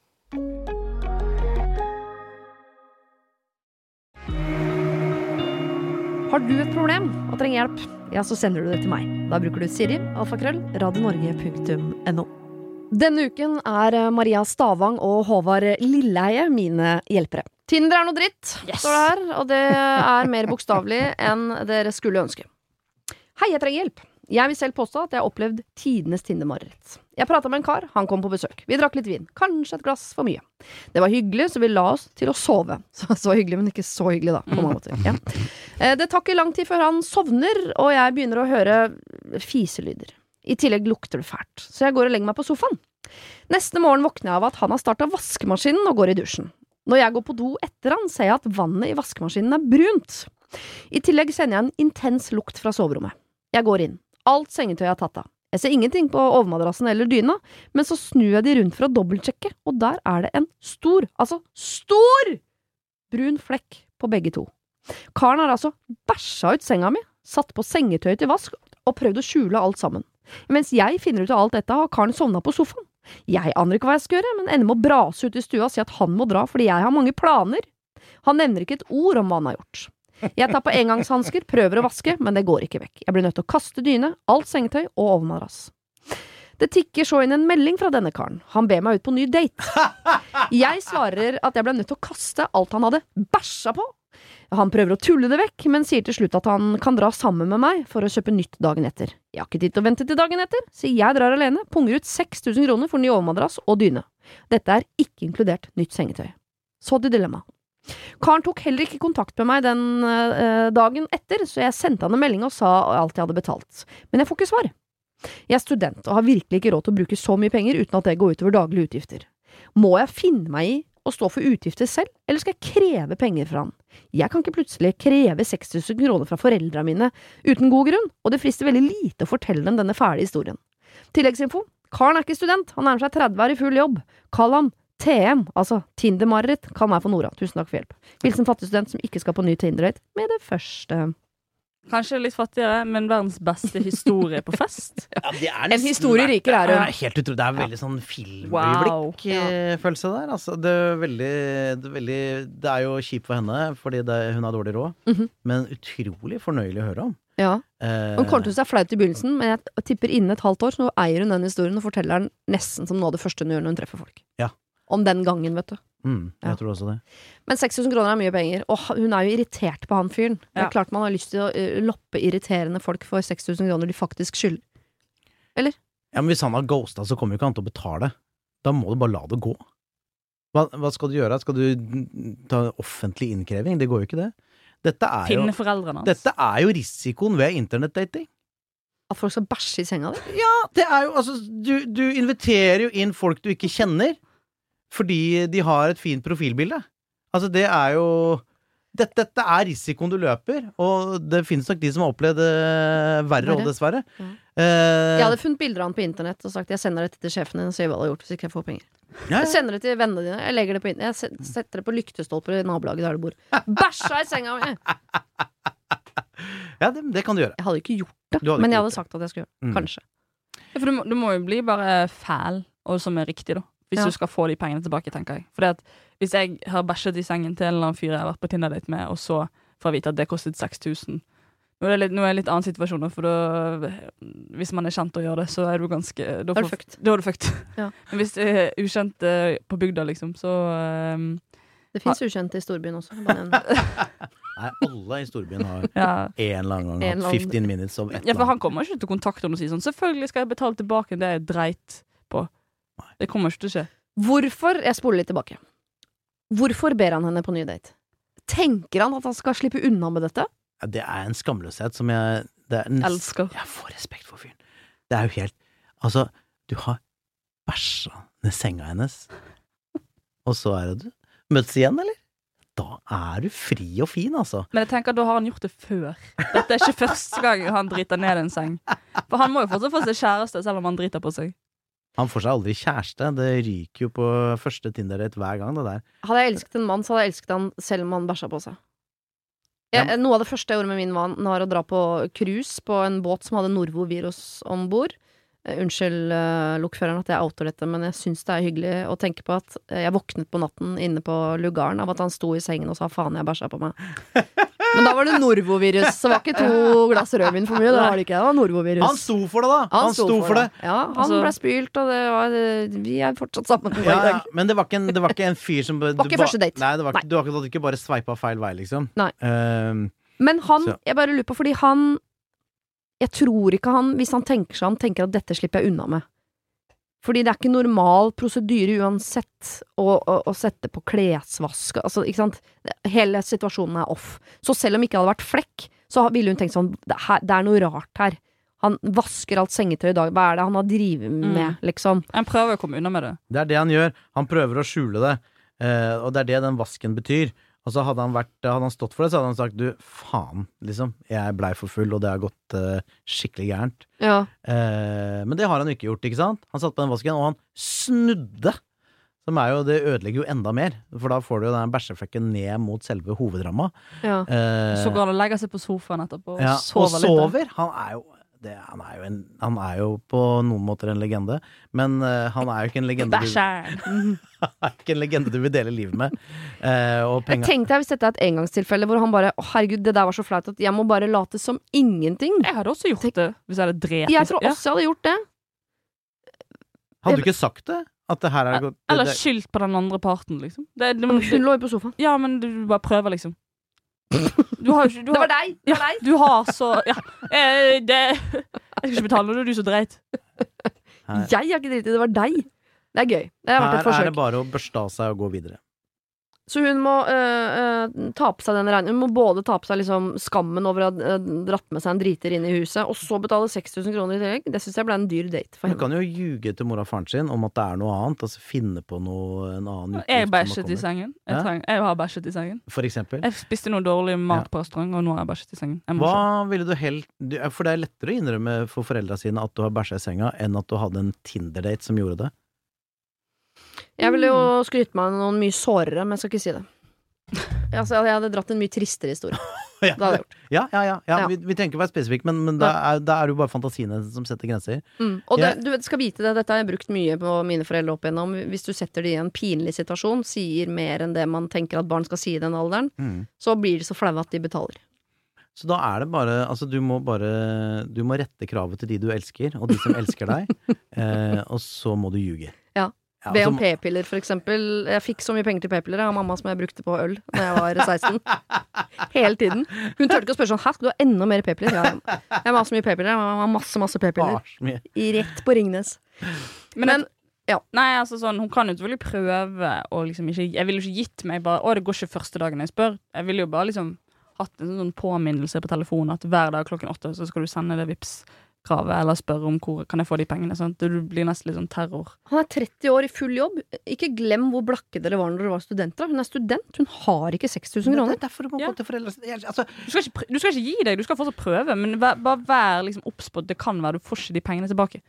Har du et problem og trenger hjelp, ja, så sender du det til meg. Da bruker du Siri, alfakrøll, radionorge punktum no. Denne uken er Maria Stavang og Håvard Lilleheie mine hjelpere. Tinder er noe dritt, yes. Står det her, og det er mer bokstavelig enn dere skulle ønske. Hei, jeg trenger hjelp. Jeg vil selv påstå at jeg har opplevd tidenes Tinder-mareritt. Jeg pratet med en kar, han kom på besøk. Vi drakk litt vin, kanskje et glass for mye. Det var hyggelig, så vi la oss til å sove. Så, så hyggelig, men ikke så hyggelig da, på mange måter. Ja. Det tar ikke lang tid før han sovner, og jeg begynner å høre fiselyder. I tillegg lukter det fælt, så jeg går og legger meg på sofaen. Neste morgen våkner jeg av at han har startet vaskemaskinen og går i dusjen. Når jeg går på do etter han, ser jeg at vannet i vaskemaskinen er brunt. I tillegg sender jeg en intens lukt fra soverommet. Jeg går inn. Alt sengetøyet er tatt av. Jeg ser ingenting på overmadrassen eller dyna, men så snur jeg de rundt for å dobbeltsjekke, og der er det en stor, altså stor, brun flekk på begge to. Karen har altså bæsja ut senga mi, satt på sengetøyet til vask og prøvd å skjule alt sammen. Mens jeg finner ut av alt dette, har Karen sovnet på sofaen. Jeg aner ikke hva jeg skal gjøre, men ender med å brase ut i stua og si at han må dra fordi jeg har mange planer. Han nevner ikke et ord om hva han har gjort. Jeg tar på engangshansker, prøver å vaske, men det går ikke vekk. Jeg blir nødt til å kaste dyne, alt sengetøy og overmadrass. Det tikker så inn en melding fra denne karen. Han ber meg ut på ny date. Jeg svarer at jeg ble nødt til å kaste alt han hadde bæsja på. Han prøver å tulle det vekk, men sier til slutt at han kan dra sammen med meg for å kjøpe nytt dagen etter. Jeg har ikke tid til å vente til dagen etter, så jeg drar alene, punger ut seks tusen kroner for ny overmadrass og dyne. Dette er ikke inkludert nytt sengetøy. Så til dilemma. Karen tok heller ikke kontakt med meg den uh, dagen etter, så jeg sendte han en melding og sa alt jeg hadde betalt. Men jeg får ikke svar. Jeg er student og har virkelig ikke råd til å bruke så mye penger uten at det går utover daglige utgifter. Må jeg finne meg i å stå for utgifter selv, eller skal jeg kreve penger fra han? Jeg kan ikke plutselig kreve seks tusen kroner fra foreldrene mine uten god grunn, og det frister veldig lite å fortelle dem denne ferdige historien. Tilleggsinfo. Karen er ikke student, han nærmer seg tretti år i full jobb. Kall ham T M, altså Tinder-mareritt, kan være for Nora. Tusen takk for hjelp. Hilsen fattig student som ikke skal på ny Tinder-date med det første. Kanskje litt fattigere, men verdens beste historie på fest. Ja, det er en historie riker er hun. Det er helt utrolig. Det er veldig sånn filmøyeblikk-følelse der. Altså, det, er veldig, det, er veldig, det er jo kjipt for henne, fordi det, hun har dårlig råd, mm-hmm. men utrolig fornøyelig å høre om. Ja. Eh, hun kommer til å se flaut i begynnelsen, men jeg tipper innen et halvt år, så nå eier hun den historien og forteller den nesten som noe av det første hun gjør når hun treffer folk. Ja. Om den gangen, vet du. Mm, jeg ja. tror også det. Men seks tusen kroner er mye penger, og hun er jo irritert på han fyren. Ja. Det er klart man har lyst til å uh, loppe irriterende folk for seks tusen kroner de faktisk skylder. Eller? Ja, men hvis han har ghostet, så kommer jo ikke han til å betale. Da må du bare la det gå. Hva, hva skal du gjøre? Skal du ta offentlig innkreving? Det går jo ikke det. Dette er Finne jo, foreldrene hans. Dette er jo risikoen ved internettdating. At folk skal bæsje i senga di? Ja, det er jo, altså, du, du inviterer jo inn folk du ikke kjenner, fordi de har et fint profilbilde. Altså, det er jo dette, dette er risikoen du løper, og det finnes nok de som har opplevd det verre, og dessverre. Ja. Eh, Jeg hadde funnet bilder av han på internett og sagt jeg sender dette til sjefen din og sier hva du har gjort hvis ikke jeg får penger. Ja, ja. Jeg sender det til vennene dine. Jeg legger det på internett. Jeg setter det på lyktestolper i nabolaget der du bor. Bæsja i senga mi! Ja, det, det kan du gjøre. Jeg hadde ikke gjort det, Du hadde men ikke jeg gjort hadde sagt at jeg skulle gjøre det. Mm. Kanskje. Ja, for du må, du må jo bli bare fæl, og som er riktig, da. Hvis Ja. du skal få de pengene tilbake, tenker jeg. Fordi at hvis jeg har bæsjet i sengen til en eller annen fyr jeg har vært på Tinder-date med, og så får jeg vite at det kostet seks tusen. Nå er det litt, nå er det litt annen situasjon, da, for da, hvis man er kjent og gjør det, så er du ganske Da, Da er du får- fucked. Da er du fucked. Ja. Men hvis det er ukjent eh, på bygda, liksom, så um, Det fins ukjente i storbyen også. Bare en- Nei, alle i storbyen har Ja. en eller annen gang En hatt eller annen- fifteen minutes of et Ja, eller for annet. han kommer ikke til å kontakte henne og si sånn selvfølgelig skal jeg betale tilbake det jeg dreit på. Det kommer ikke til å skje. Hvorfor, jeg spoler litt tilbake Hvorfor ber han henne på ny date? Tenker han at han skal slippe unna med dette? Ja, det er en skamløshet som jeg det er nest, Elsker. Jeg får respekt for fyren. Det er jo helt Altså, du har bæsja ned senga hennes, og så er det du møtes igjen, eller? Da er du fri og fin, altså. Men jeg tenker da har han gjort det før. Dette er ikke første gang han driter ned en seng. For han må jo fortsatt få seg kjæreste selv om han driter på seg. Han får seg aldri kjæreste. Det ryker jo på første Tinder-date hver gang, det der. Hadde jeg elsket en mann, så hadde jeg elsket han selv om han bæsja på seg. Jeg, noe av det første jeg gjorde med min mann var å dra på cruise på en båt som hadde Norvo-virus om bord. Uh, unnskyld uh, lokføreren at jeg outer dette, men jeg syns det er hyggelig å tenke på at uh, jeg våknet på natten inne på lugaren av at han sto i sengen og sa faen, jeg bæsja på meg. Men da var det Norvo-virus, så var ikke to glass rødvin for mye. Det var det ikke, det var Norvo-virus. Han sto for det, da! Han, Han sto, sto for, for det. det. Ja, han Altså- ble spylt, og det var, vi er fortsatt sammen den Ja, dag i ja, dag. men det var ikke en, det var ikke en fyr som Var ikke første date. Nei, det var, ikke- du har ikke, du hadde ikke bare sveipa feil vei, liksom. Nei. Ehm, Men han, Så. jeg bare lurer på, fordi han Jeg tror ikke han, hvis han tenker seg om, tenker at dette slipper jeg unna med. Fordi det er ikke normal prosedyre uansett å, å, å sette på klesvask, altså, ikke sant? Hele situasjonen er off. Så selv om ikke det hadde vært flekk, så ville hun tenkt sånn, det, her, det er noe rart her. Han vasker alt sengetøy i dag, hva er det han har drivet med, liksom? Han prøver å komme unna med det. Det er det han gjør. Han prøver å skjule det, eh, og det er det den vasken betyr. Og så hadde han, vært, hadde han stått for det, så hadde han sagt du, faen, liksom, jeg blei for full, og det har gått eh, skikkelig gærent. Ja. Eh, men det har han ikke gjort, ikke sant? Han satt på den vasken, og han snudde. Som er jo, det ødelegger jo enda mer, for da får du jo den bæsjeflekken ned mot selve hovedramma. Ja. Eh, Så går han og legger seg på sofaen etterpå og ja, sover og litt. sover. Han er jo det, han, er jo en, han er jo på noen måter en legende, men uh, han er jo ikke en legende du, Bæsjeren! han er ikke en legende du vil dele livet med. Uh, og Jeg penga tenkte jeg hvis dette er et engangstilfelle hvor han bare, å herregud, det der var så flaut at jeg må bare late som ingenting. Jeg hadde også gjort det, hvis jeg hadde drept. Jeg tror også jeg hadde gjort det. Hadde du ikke sagt det? At det her er gått det, Eller det, skyldt på den andre parten, liksom. Det, det, Men hun lå jo på sofaen. Ja, men du bare prøver, liksom. Du har jo ikke du Det har, var deg! Det var deg! Du har så Ja. Eh, det Jeg skal ikke betale når det er du som dreit. Jeg har ikke dritt i det, det var deg. Det er gøy. Det har vært et her er forsøk. det bare å børste av seg og gå videre. Så hun må øh, øh, ta på seg den regningen. Hun må både ta på seg liksom skammen over å ha øh, dratt med seg en driter inn i huset, og så betale seks tusen kroner i tillegg. Det syns jeg ble en dyr date for Hun henne. kan jo ljuge til mora og faren sin om at det er noe annet, altså finne på noe, en annen utgift. Jeg som bæsjet i kommer. sengen. Jeg, Ja? treng, jeg har bæsjet i sengen. For eksempel. Jeg spiste noe dårlig mat Ja. på restaurant, og nå har jeg bæsjet i sengen. Jeg må Hva ikke. ville du helt du- For det er lettere å innrømme for foreldra sine at du har bæsja i senga, enn at du hadde en Tinder-date som gjorde det. Jeg ville jo skryte meg av noen mye sårere, men jeg skal ikke si det. Altså, jeg hadde dratt en mye tristere historie. Ja, Det hadde jeg gjort. ja, ja, ja, ja. Ja. Vi, vi trenger ikke være spesifikke, men, men da er, da er det jo bare fantasiene som setter grenser. Mm. Og det, Jeg- du vet, skal vite det, dette har jeg brukt mye på mine foreldre opp igjennom. Hvis du setter de i en pinlig situasjon, sier mer enn det man tenker at barn skal si i den alderen, Mm. så blir de så flaue at de betaler. Så da er det bare Altså, du må bare Du må rette kravet til de du elsker, og de som elsker deg, eh, og så må du ljuge. Ja. Ja, Be altså- om p-piller, for eksempel. Jeg fikk så mye penger til p-piller av mamma som jeg brukte på øl da jeg var seksten. Hele tiden. Hun turte ikke å spørre sånn Hæ, skal du ha enda mer p-piller? Ja, jeg må ha så mye p-piller. Jeg må ha masse, masse p-piller. Ah, så mye. I rett på Ringnes. Men, Men ja. Nei, altså sånn, hun kan jo selvfølgelig prøve å liksom ikke Jeg ville jo ikke gitt meg bare Å, det går ikke første dagen jeg spør. Jeg ville jo bare liksom hatt en sånn påminnelse på telefonen at hver dag klokken åtte så skal du sende det vips kravet, eller spørre om hvor kan jeg få de pengene. Sånn. Det blir nesten litt sånn terror. Han er tretti år i full jobb. Ikke glem hvor blakke dere var når dere var studenter. Hun er student, hun har ikke seks tusen kroner. Det er derfor du må gå til foreldre. Altså, du, skal ikke, du skal ikke gi deg, du skal fortsatt prøve, men vær, bare vær liksom obs på at det kan være du får ikke de pengene tilbake.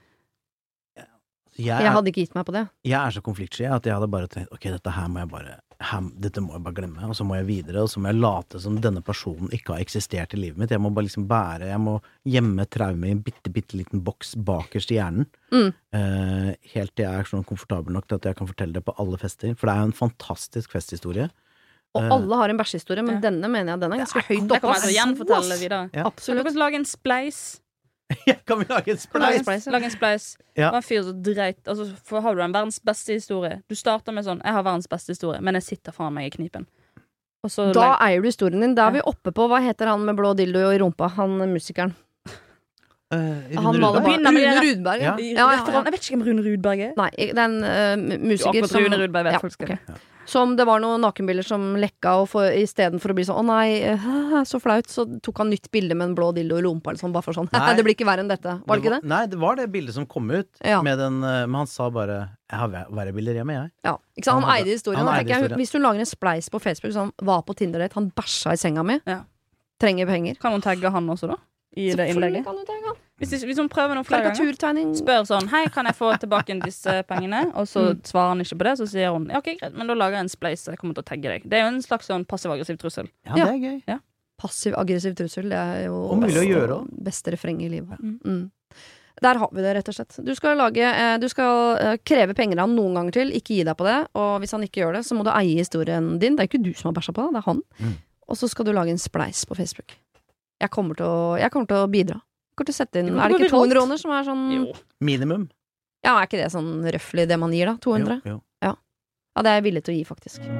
Jeg, er, jeg hadde ikke gitt meg på det. Jeg er så konfliktsky at jeg hadde bare tenkt, ok, dette her må jeg bare, her, dette må jeg bare glemme, og så må jeg videre, og så må jeg late som denne personen ikke har eksistert i livet mitt. Jeg må bare liksom bære, jeg må gjemme traume i en bitte, bitte liten boks bakerst i hjernen. Mm. Uh, helt til jeg er sånn komfortabel nok til at jeg kan fortelle det på alle fester, for det er jo en fantastisk festhistorie. Og uh, alle har en bæsjehistorie, men ja. denne mener jeg, den er ganske høyt oppe. Det kommer jeg til å gjenfortelle videre. Ja. Absolutt. Du kan lage en spleis. Kan vi lage en spleis? Lage en spleis. Ja. Det var en fyr som dreit. Altså, for har du en verdens beste historie. Du starter med sånn, jeg har verdens beste historie, men jeg sitter foran meg i knipen. Og så da leg- eier du historien din. Da er vi oppe på, hva heter han med blå dildo i rumpa? Han musikeren. Uh, han maler bare Rune Rudberg. Ja. Ja, ja, ja. Jeg vet ikke hvem Rune Rudberg er. Nei, det er en uh, musiker som Rune Rudberg vet ja, folk skal okay. ja. Som det var noen nakenbilder som lekka, og for, i stedet for å bli sånn, å nei, øh, så flaut, så tok han nytt bilde med en blå dildo i lompa, eller sånn, bare for sånn, det blir ikke verre enn dette, var det ikke det? Nei, det var det bildet som kom ut, ja. med den, men han sa bare, jeg har verre bilder hjemme, jeg. Ja, ikke sant, han, han eide historien, han eide historien. Hvis du lager en spleis på Facebook, sånn, var på Tinder-date, han bæsja i senga mi, ja. trenger penger. Kan hun tagge han også da? I det innlegget? Kan du tagge han. Hvis, hvis hun prøver noe flere ganger, spør sånn, hei, kan jeg få tilbake disse pengene? Og så mm. svarer han ikke på det, så sier hun, ja, ok, greit, men da lager jeg en spleis, jeg kommer til å tagge deg. Det er jo en slags sånn passiv-aggressiv trussel. Ja, det er gøy. Ja. Passiv-aggressiv trussel, det er jo og beste, gjøre, beste refreng i livet. Mm. Mm. Der har vi det, rett og slett. Du skal lage, du skal kreve penger av ham noen ganger til, ikke gi deg på det, og hvis han ikke gjør det, så må du eie historien din. Det er ikke du som har bæsja på det, det er han. Mm. Og så skal du lage en spleis på Facebook. Jeg kommer til å, jeg kommer til å bidra. Til å sette inn, er det ikke to hundre kroner som er sånn jo. Minimum. Ja, er ikke det sånn røffelig det man gir da? to hundre? Jo, jo. Ja. ja, det er jeg villig til å gi faktisk.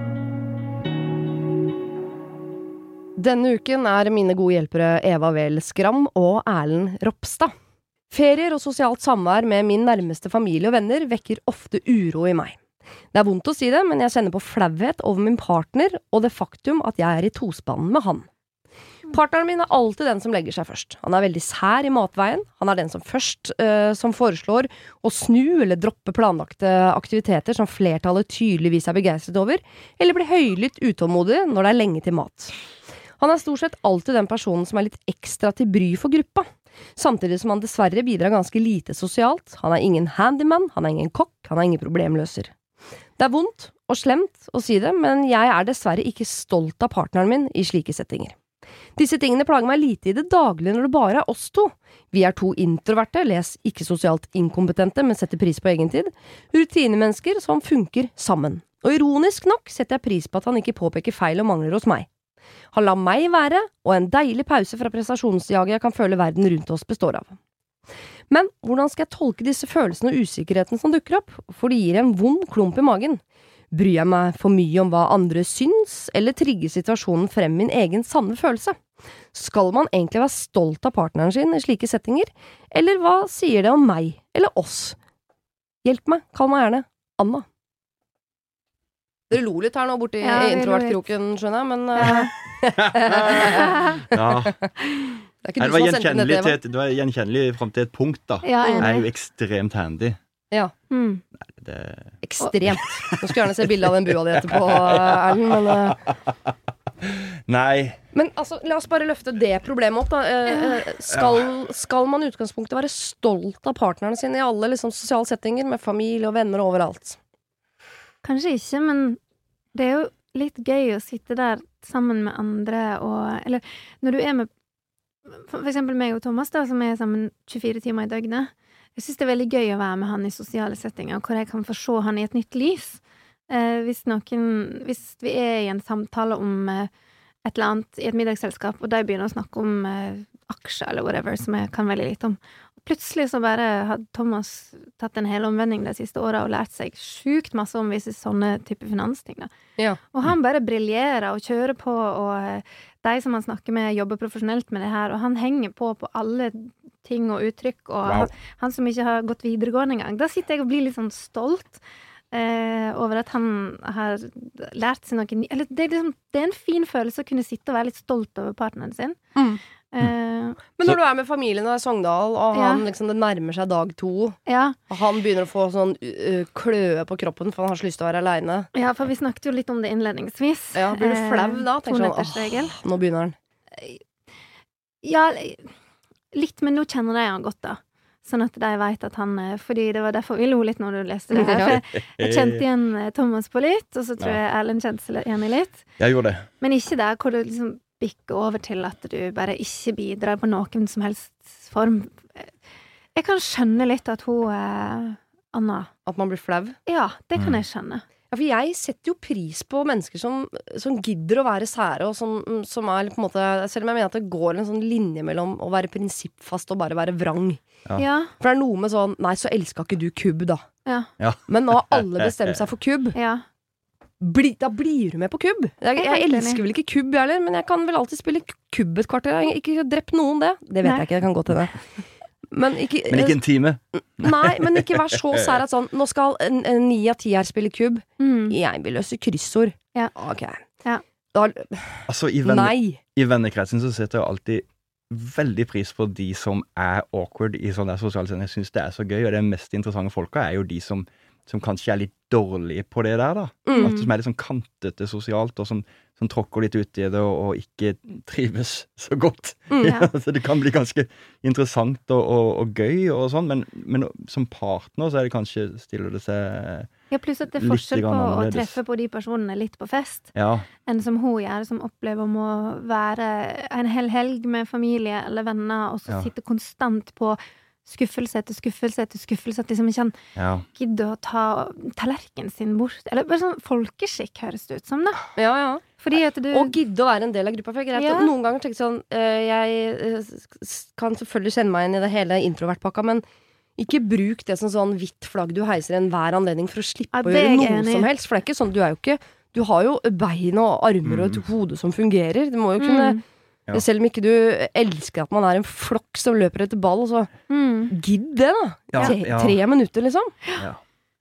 Denne uken er mine gode hjelpere Eva Vel Skram og Erlend Ropstad. Ferier og sosialt samvær med min nærmeste familie og venner vekker ofte uro i meg. Det er vondt å si det, men jeg kjenner på flauhet over min partner og det faktum at jeg er i tospann med han. Partneren min er alltid den som legger seg først. Han er veldig sær i matveien. Han er den som først øh, som foreslår å snu eller droppe planlagte aktiviteter som flertallet tydeligvis er begeistret over, eller blir høylytt utålmodig når det er lenge til mat. Han er stort sett alltid den personen som er litt ekstra til bry for gruppa. Samtidig som han dessverre bidrar ganske lite sosialt. Han er ingen handyman, han er ingen kokk, han er ingen problemløser. Det er vondt og slemt å si det, men jeg er dessverre ikke stolt av partneren min i slike settinger. Disse tingene plager meg lite i det daglige når det bare er oss to. Vi er to introverte, les ikke sosialt inkompetente, men setter pris på egen tid. Rutinemennesker som funker sammen. Og ironisk nok setter jeg pris på at han ikke påpeker feil og mangler hos meg. Han lar meg være, og en deilig pause fra prestasjonsjaget jeg kan føle verden rundt oss består av. Men hvordan skal jeg tolke disse følelsene og usikkerheten som dukker opp? For det gir en vond klump i magen. Bryr jeg meg for mye om hva andre syns, eller trigger situasjonen frem min egen sanne følelse? Skal man egentlig være stolt av partneren sin i slike settinger, eller hva sier det om meg, eller oss? Hjelp meg, kall meg gjerne Anna. Dere lo litt her nå borti ja, introvert-kroken, skjønner jeg, men... ja. Det, det var gjenkjennelig, til et, det var gjenkjennelig frem til et punkt da. Ja, jeg er jo ekstremt handy. Ja. Mm. Nei, det... Ekstremt. Nå skal jeg gjerne se bildet av den bua di etterpå, Erlend, men... Uh... Nei. Men altså, la oss bare løfte det problemet opp da. Uh, skal, skal man i utgangspunktet være stolt av partnerne sine i alle liksom, sosiale settinger, med familie og venner og overalt? Kanskje ikke, men det er jo litt gøy å sitte der sammen med andre, og, eller når du er med, for eksempel meg og Thomas da, som er sammen tjuefire timer i døgnet. Jeg synes det er veldig gøy å være med han i sosiale settinger, hvor jeg kan få se han i et nytt lys. Eh, hvis noen, hvis vi er i en samtale om eh, et eller annet i et middagsselskap, og de begynner å snakke om eh, aksjer eller whatever, som jeg kan veldig lite om. Plutselig så bare har Thomas tatt en hel omvending de siste årene og lært seg sjukt masse om visse sånne type finansting. Da. Ja. Og han bare briljerer og kjører på, og de som han snakker med jobber profesjonelt med det her, og han henger på på alle ting og uttrykk, og wow. han, han som ikke har gått videregående engang. Da sitter jeg og blir litt sånn stolt eh, over at han har lært seg noe ny. Eller det er, liksom, det er en fin følelse å kunne sitte og være litt stolt over partneren sin. Mm. Eh, Men når du er med familien og er i Sogndal, og han Ja. liksom, det nærmer seg dag to, Ja. og han begynner å få sånn uh, kløe på kroppen, for han har så lyst til å være alene. Ja, for vi snakket jo litt om det innledningsvis. Ja, blir du flau da? Tenker sånn, Tonetersregel. åh, nå begynner han. Ja, litt, men nå kjenner de han godt, da. Sånn at de vet at han er Fordi det var derfor vi lo litt når du leste det her. For jeg, jeg kjente igjen eh, Thomas på litt, og så tror jeg Erlend kjente seg igjen i litt. Jeg gjorde det. Men ikke der hvor det liksom bikker over til at du bare ikke bidrar på noen som helst form. Jeg kan skjønne litt at hun eh, Anna At man blir flau? Ja, det kan jeg skjønne. Ja, for jeg setter jo pris på mennesker som, som gidder å være sære, og som, som er på en måte, selv om jeg mener at det går en sånn linje mellom å være prinsippfast og bare være vrang. Ja. Ja. For det er noe med sånn, nei, så elsker ikke du kubb da. Ja. Ja. Men nå har alle bestemt seg for kubb. Ja. Bli, da blir du med på kubb. Jeg, Jeg er jeg helt enig. elsker vel ikke kubb, jeg heller, men jeg kan vel alltid spille kubb et kvarter. Jeg har ikke drept noen det. Det vet Nei. jeg ikke, det kan gå til det. Men ikke, Men ikke en time. Nei, men ikke vær så sær at sånn, nå skal en, en ni av ti her spille kubb. Mm. Jeg vil løse kryssord. Ja. Ok. Ja. Da, Altså, i, venner, Nei. I vennekretsen så setter jeg alltid veldig pris på de som er awkward i sånne der sosiale scener. Jeg synes det er så gøy, og de mest interessante folka er jo de som, som kanskje er litt dårlige på det der, da. Mm. At som er litt sånn kantete sosialt, og som, som tråkker litt ut i det, og, og ikke trives så godt. Mm, ja. ja. Så det kan bli ganske interessant og, og, og gøy og sånn, men, men som partner så er det kanskje, stiller det seg Ja, pluss at det er litt forskjell på grann å annerledes. treffe på de personene litt på fest, Ja. enn som hun gjør, som opplever om å være en hel helg med familie eller venner, og så Ja. sitte konstant på skuffelse etter skuffelse etter skuffelse, at liksom ikke han Ja. gidder å ta tallerkenen sin bort. Eller bare sånn folkeskikk, høres det ut som, da. Ja, ja. Fordi at du Og gidde å være en del av gruppa. For jeg, greit, Ja. Noen ganger tenker jeg sånn eh, Jeg eh, s- kan selvfølgelig kjenne meg inn i det hele introvertpakka, men ikke bruk det som sånn hvitt flagg du heiser i enhver anledning for å slippe Ja, å det er gjøre jeg noe enig i. som helst. For det er ikke sånn, du er jo ikke Du har jo bein og armer og et hode som fungerer. Du må jo kunne Mm. Ja. Selv om ikke du elsker at man er en flokk som løper etter ball, så mm. gidd det, da. Ja, tre, ja. tre minutter, liksom. Ja.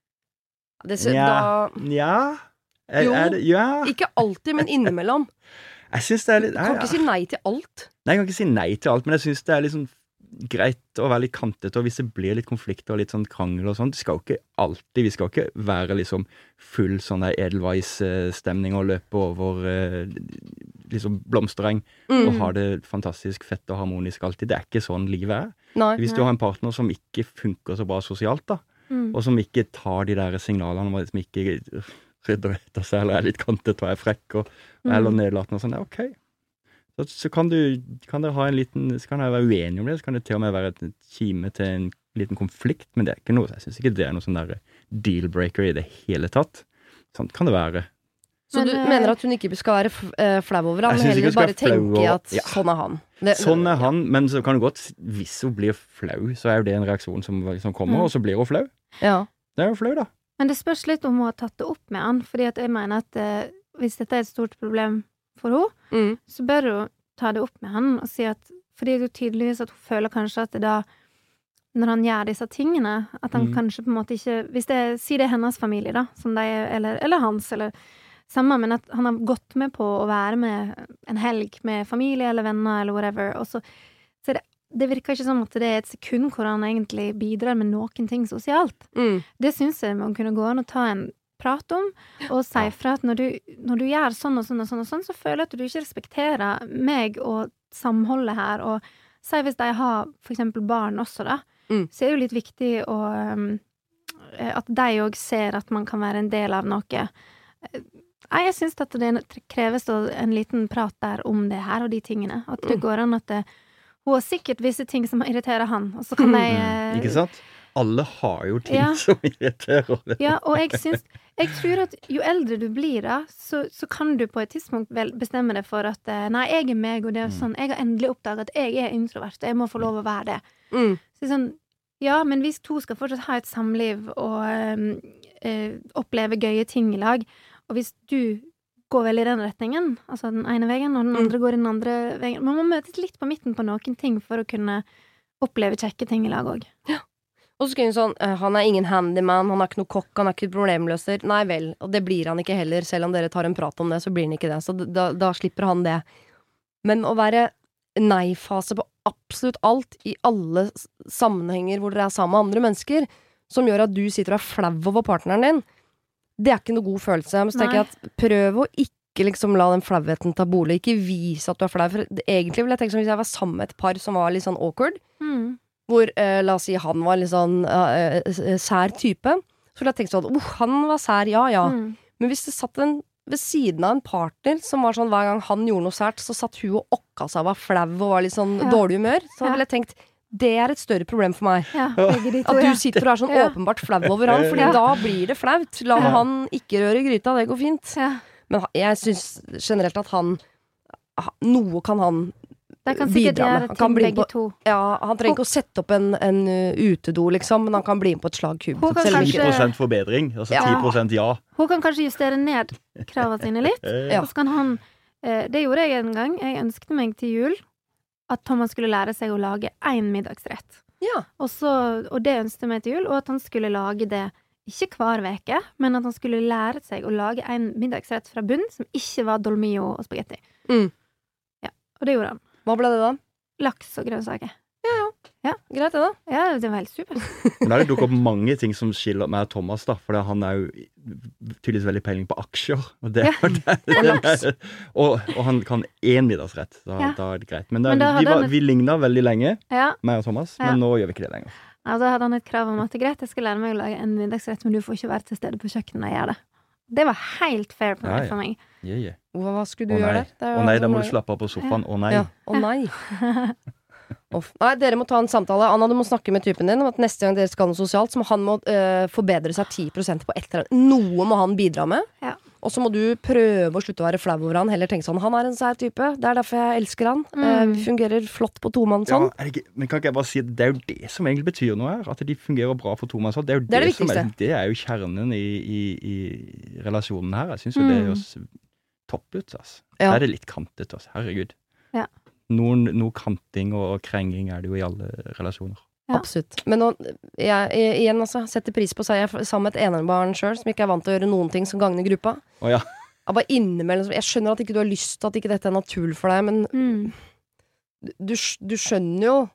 Det, så, Nja. da, Nja. Er, Jo. er det, ja. ikke alltid, men innimellom. Jeg synes det er litt Du kan ikke si nei til alt. Nei, jeg kan ikke si nei til alt, men jeg synes det er litt sånn greit å være litt kantet, og hvis det blir litt konflikter og litt sånn krangel og sånt, det skal jo ikke alltid, vi skal jo ikke være liksom full sånn der edelweiss-stemning og løpe over eh, liksom blomstereng Mm. og ha det fantastisk fett og harmonisk alltid. Det er ikke sånn livet er. Nei. Hvis du har en partner som ikke funker så bra sosialt da, Mm. og som ikke tar de der signalene, om at som ikke rydder etter seg, eller er litt kantet og er frekk, og, Mm. eller nedlatende og sånn, ja, ok. Så, så kan du, kan dere ha en liten, så kan dere være uenige om det, så kan det til og med være et kime til en liten konflikt, men det er ikke noe, jeg synes ikke det er noe sånn der deal-breaker i det hele tatt. Sånn kan det være. Så Men, du eh, mener at hun ikke skal være f- eh, flau over ham, Jeg men synes ikke heller hun skal bare være flau tenke over- at ja. sånn er han. Det, Sånn er han, men så kan det godt, hvis hun blir flau, så er jo det en reaksjon som, som kommer, Mm. og så blir hun flau. Ja. Det er jo flau da. Men det spørs litt om hun har tatt det opp med han, fordi at jeg mener at eh, hvis dette er et stort problem for henne, Mm. så bør hun ta det opp med han og si at fordi det er jo tydeligvis at hun føler kanskje at det da når han gjør disse tingene, at han Mm. kanskje på en måte ikke hvis det, si det er hennes familie da, som de er, eller, eller hans, eller samme, men at han har gått med på å være med en helg med familie eller venner eller whatever, og så, så det, det virker ikke som at det er et sekund hvor han egentlig bidrar med noen ting sosialt. Mm. Det synes jeg man kunne gå an å ta en prat om, og si fra at når du, når du gjør sånn og sånn og sånn og sånn, så føler jeg at du ikke respekterer meg og samholdet her, og si hvis de har for eksempel barn også da, Mm. så er det jo litt viktig å, um, at de også ser at man kan være en del av noe. Nei, jeg synes at det kreves da en liten prat der om det her og de tingene, at det Mm. går an at det, hun har sikkert visse ting som irriterer han, og så kan de eh, Ikke sant? Alle har jo ting Ja. som irriterer. Ja, og jeg syns Jeg tror at jo eldre du blir da, så, så kan du på et tidspunkt vel bestemme deg for at eh, nei, jeg er meg, og det er sånn, jeg har endelig oppdaget at jeg er introvert, og jeg må få lov å være det. Mm. Så det er sånn, ja, men hvis to skal fortsatt ha et samliv og eh, eh, oppleve gøye ting i lag, og hvis du går vel i den retningen, altså den ene veien, og den Mm. andre går i den andre veien, man må møtes litt på midten på noen ting for å kunne oppleve kjekke ting i lag også. Og så skriver hun sånn, eh, han er ingen handyman, han er ikke noe kokk, han er ikke problemløser. Nei vel, og det blir han ikke heller, selv om dere tar en prat om det, så blir han ikke det. Så da, da slipper han det. Men å være nei-fase på absolutt alt i alle sammenhenger hvor dere er sammen med andre mennesker, som gjør at du sitter og er flau over partneren din, det er ikke noe god følelse. Men så tenker jeg at prøv å ikke liksom la den flauheten ta bolig, ikke vise at du er flau. For det, egentlig vil jeg tenke som hvis jeg var sammen med et par som var litt sånn awkward, Mm. hvor, eh, la oss si, han var litt sånn eh, sær type, så ville jeg tenkt sånn, oh, han var sær, ja, ja. Mm. Men hvis det satt en ved siden av en partner som var sånn hver gang han gjorde noe sært, så satt hun og okka seg og var flau og var litt sånn Ja. dårlig humør. Så Ja. ville jeg tenkt, det er et større problem for meg. Ja, begge de to, At ja. du sitter og er sånn Ja. åpenbart flau over han, fordi Ja. da blir det flaut. La Ja. han ikke røre gryta, det går fint. Men ha- jeg synes generelt at han, ha- noe kan han De kan sikkert bidra med. gjøre Han kan ting bli med begge på- to. Ja, han trenger ikke å sette opp en, en uh, utedo, liksom, men han kan bli med på et slag kubb. Hun kan Selv om ti ikke- prosent forbedring, altså Ja. ti prosent ja. Hun kan kanskje justere ned kravene sine litt, Ja. og så kan han eh, det gjorde jeg en gang. Jeg ønsket meg til jul at Thomas skulle lære seg å lage en middagsrett. Ja. Og, så, og det ønsket jeg meg til jul, og at han skulle lage det ikke hver veke, men at han skulle lære seg å lage en middagsrett fra bunn som ikke var dolmio og spagetti. Mm. Ja, og det gjorde han. Hva ble det da? Laks og grønnsaker. Ja, greit det da. Ja, det var helt super. Men da har det dukket opp mange ting som skiller meg og Thomas, da, for han er jo tydeligvis veldig peiling på aksjer. Og, det, Ja. og, det, og, og han kan én middagsrett, da, Ja. da er det greit. Men, da, Men da vi, hadde var, han et- vi ligna veldig lenge, Ja. meg og Thomas, Ja. men nå gjør vi ikke det lenger. Ja, da hadde han et krav om at det er greit, jeg skal lære meg å lage en middagsrett, men du får ikke være til stede på kjøkkenet når jeg gjør det. Det var helt fair på Ja, meg ja. for meg. Yeah, yeah. Hva, hva skulle du Å gjøre nei. der? Det er Å jo nei, da sånn må du det- slappe av på sofaen. Å nei. Ja. Å nei. Uff. Nei, dere må ta en samtale. Anna, du må snakke med typen din om at neste gang dere skal ha noe sosialt, så må han må øh, forbedre seg ti prosent på et eller annet. Noe må han bidra med. Ja. Og så må du prøve å slutte å være flau over han. Heller tenke sånn, han er en sær type. Det er derfor jeg elsker han. Mm. Eh, vi fungerer flott på tomann Ja, sånn. er det, ikke, men kan ikke jeg bare si at det er jo det som egentlig betyr noe her? At de fungerer bra for Thomas. Det er jo Det er det som viktigste. det er jo kjernen i, i, i relasjonen her. Jeg syns jo Mm. det høres topp ut. Altså. Ja. Da er det litt kantet. Altså. Herregud. Ja. Noen, noe kanting og krenging er det jo i alle relasjoner. Ja. Absolutt. Men nå, jeg, jeg, igjen altså, setter pris på å si jeg er sammen med et enebarn selv, som ikke er vant til å gjøre noen ting som gagner gruppa. Å ja. Jeg, bare innimellom, jeg skjønner at ikke du har lyst til at ikke dette er naturlig for deg, men Mm. du, du skjønner jo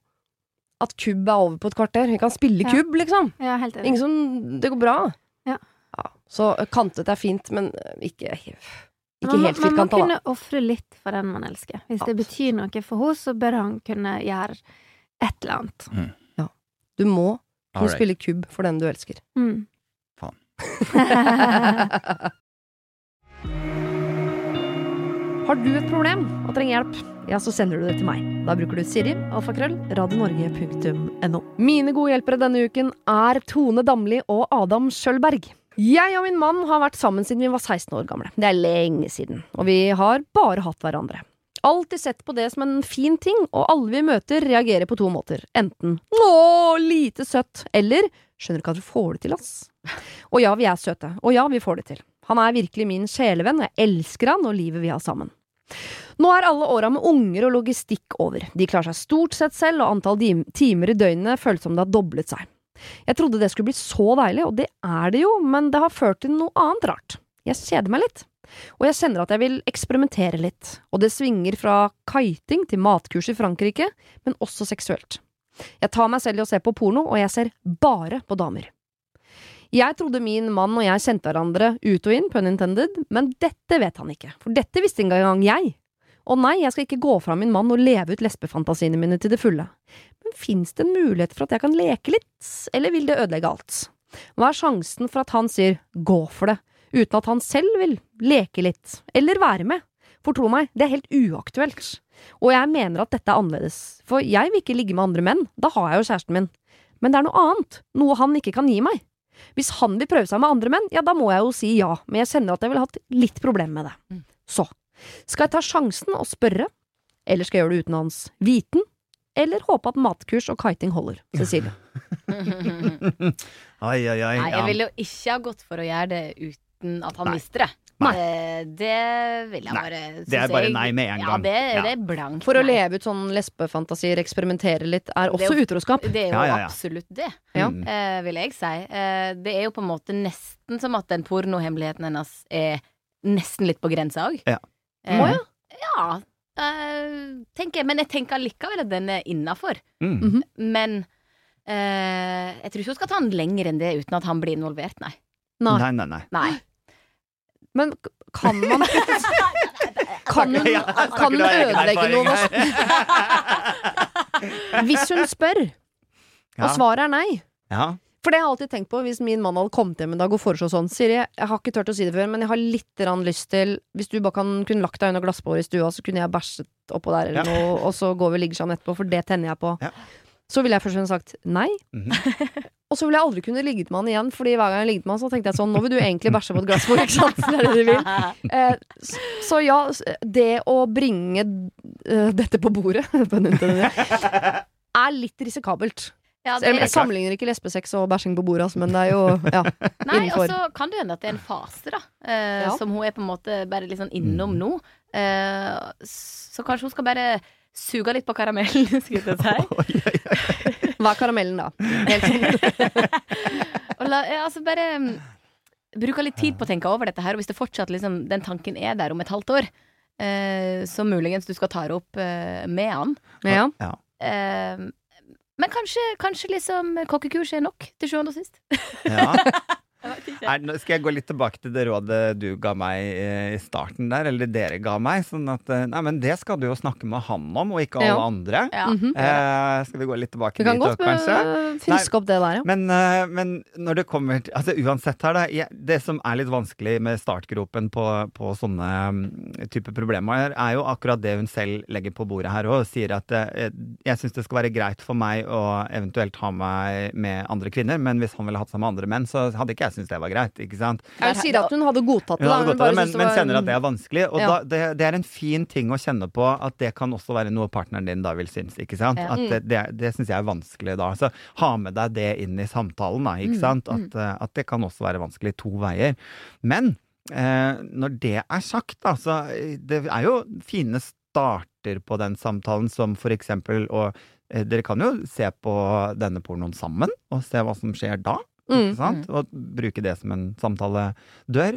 at kubb er over på et kvarter. Vi kan spille Ja. kubb, liksom. Ja, helt enig. Ingen som, det går bra. Ja. Ja, så kantet er fint, men ikke, ikke Man må, helt man må firkanta, kunne da. ofre litt for den man elsker. Hvis det betyr noe for henne, så bør han kunne gjøre et eller annet. Ja. Du må kunne Alright. spille kubb for den du elsker. Mm. Faen. Har du et problem og trenger hjelp, ja, så sender du det til meg. Da bruker du Siri, alfakrøll, radionorge punktum no. Mine gode hjelpere denne uken er Tone Damli og Adam Schjølberg. Jeg og min mann har vært sammen siden vi var seksten år gamle. Det er lenge siden, og vi har bare hatt hverandre. Alltid sett på det som en fin ting, og alle vi møter reagerer på to måter. Enten «Åh, lite søtt», eller «Skjønner du ikke at du får det til, ass?» Og ja, vi er søte, og ja, vi får det til. Han er virkelig min sjelevenn, og jeg elsker han og livet vi har sammen. Nå er alle åra med unger og logistikk over. De klarer seg stort sett selv, og antall timer i døgnet føles som det har doblet seg. Jeg trodde det skulle bli så deilig, og det er det jo, men det har ført til noe annet rart. Jeg kjeder meg litt. Og jeg kjenner at jeg vil eksperimentere litt, og det svinger fra kiting til matkurs i Frankrike, men også seksuelt. Jeg tar meg selv i å se på porno, og jeg ser bare på damer. Jeg trodde min mann og jeg kjente hverandre ut og inn, pun intended, men dette vet han ikke, for dette visste ikke engang jeg. Og nei, jeg skal ikke gå fra min mann og leve ut lesbefantasiene mine til det fulle. Men finnes det en mulighet for at jeg kan leke litt, eller vil det ødelegge alt? Hva er sjansen for at han sier gå for det, uten at han selv vil leke litt, eller være med? For tro meg, det er helt uaktuelt. Og jeg mener at dette er annerledes, for jeg vil ikke ligge med andre menn, da har jeg jo kjæresten min. Men det er noe annet, noe han ikke kan gi meg. Hvis han vil prøve seg med andre menn, ja, da må jeg jo si ja, men jeg kjenner at jeg vil ha hatt litt problem med det. Så, skal jeg ta sjansen og spørre, eller skal jeg gjøre det uten hans viten, eller håpe at matkurs og kiting holder, Cecilie? Ai, ai, ai. Nei, jeg ja. ville jo ikke ha gått for å gjøre det uten at han Nei. mister det. Nei. Eh, Det vil jeg Nei, bare det er synes bare jeg- nei med en Ja, gang. det, Ja. det er blankt For å nei. leve ut sånn lesbefantasier, eksperimentere litt, er Det er også jo- utroskap. Det er jo Ja, ja, ja. absolutt det, Ja. eh, vil jeg si. Eh, det er jo på en måte nesten som at den pornohemmeligheten hennes er nesten litt på grensa òg. Ja. Eh, Å ja. ja. Uh, tenker jeg, men jeg tenker likevel at den er innenfor. Mm. Mm-hmm. Men uh, jeg tror ikke hun skal ta den lenger enn det uten at han blir involvert, nei. Nei, nei, nei. nei. Men kan man Kan hun, kan hun ødelegge noe? Hvis hun spør, og svaret er nei. Ja. For det har jeg alltid tenkt på. Hvis min mann hadde kommet hjem en dag og foreslå sånn, Siri, jeg har ikke tørt å si det før, men jeg har litt lyst til, hvis du bare kan, kunne lagt deg under glassbåret i stua, så kunne jeg bæsjet oppå der eller ja. noe, og så går vi og ligger sammen etterpå, for det tenner jeg på. Ja. Så ville jeg først og fremst sagt nei. Mm-hmm. Og så ville jeg aldri kunne ligget med han igjen, fordi hver gang jeg ligget med han, så tenkte jeg sånn, nå vil du egentlig bæsje på et glassbord, ikke sant? Det er det du vil. Eh, så ja, det å bringe uh, dette på bordet, er litt risikabelt. Ja, jeg, jeg sammenligner ikke lesbesex og bæsjing på bordet, men det er jo ja, Nei, innenfor. Og så kan det hende at det er en fase da eh, Ja. som hun er på en måte bare litt sånn innom nå. Eh, så kanskje hun skal bare suge litt på karamellen, skulle jeg si. Hva er karamellen da? Helt sånn. Og la, ja, altså bare mm, bruke litt tid på å tenke over dette her, og hvis det fortsatt liksom, den tanken er der om et halvt år, eh, så muligens du skal ta det opp eh, med han. Ja. Ja. Eh, men kanskje, kanskje liksom kokkekurs er nok til sjuende og sist. Ja. Er, nå skal jeg gå litt tilbake til det rådet du ga meg eh, i starten der, eller dere ga meg, sånn at, eh, nei, men det skal du jo snakke med han om, og ikke alle Ja. andre. Ja. Mhm. eh, skal vi gå litt tilbake Vi kan dit, godt kanskje? uh, friske opp det der, ja. Men, eh, men når det kommer til, altså uansett her da, jeg, det som er litt vanskelig med startgropen på, på sånne um, type problemer, er jo akkurat det hun selv legger på bordet her og sier at eh, jeg synes det skal være greit for meg å eventuelt ha meg med andre kvinner, men hvis han ville hatt seg med andre menn, så hadde ikke jeg synes det var greit, ikke sant? Jeg sier at hun hadde godtatt det, Hun da, hadde hun godtatt bare det, men, synes det men var- kjenner at det er vanskelig, og Ja. da, det, det er en fin ting å kjenne på at det kan også være noe partneren din da vil synes, ikke sant? Ja. At Mm. det, det, det synes jeg er vanskelig da, så ha med deg det inn i samtalen da, ikke Mm, sant? At, eh, at det kan også være vanskelig to veier. Men eh, når det er sagt da, så eh, det er jo fine starter på den samtalen som for eksempel, og eh, dere kan jo se på denne pornoen sammen, og se hva som skjer da. Ikke Mm. sant? Og bruke det som en samtaledør.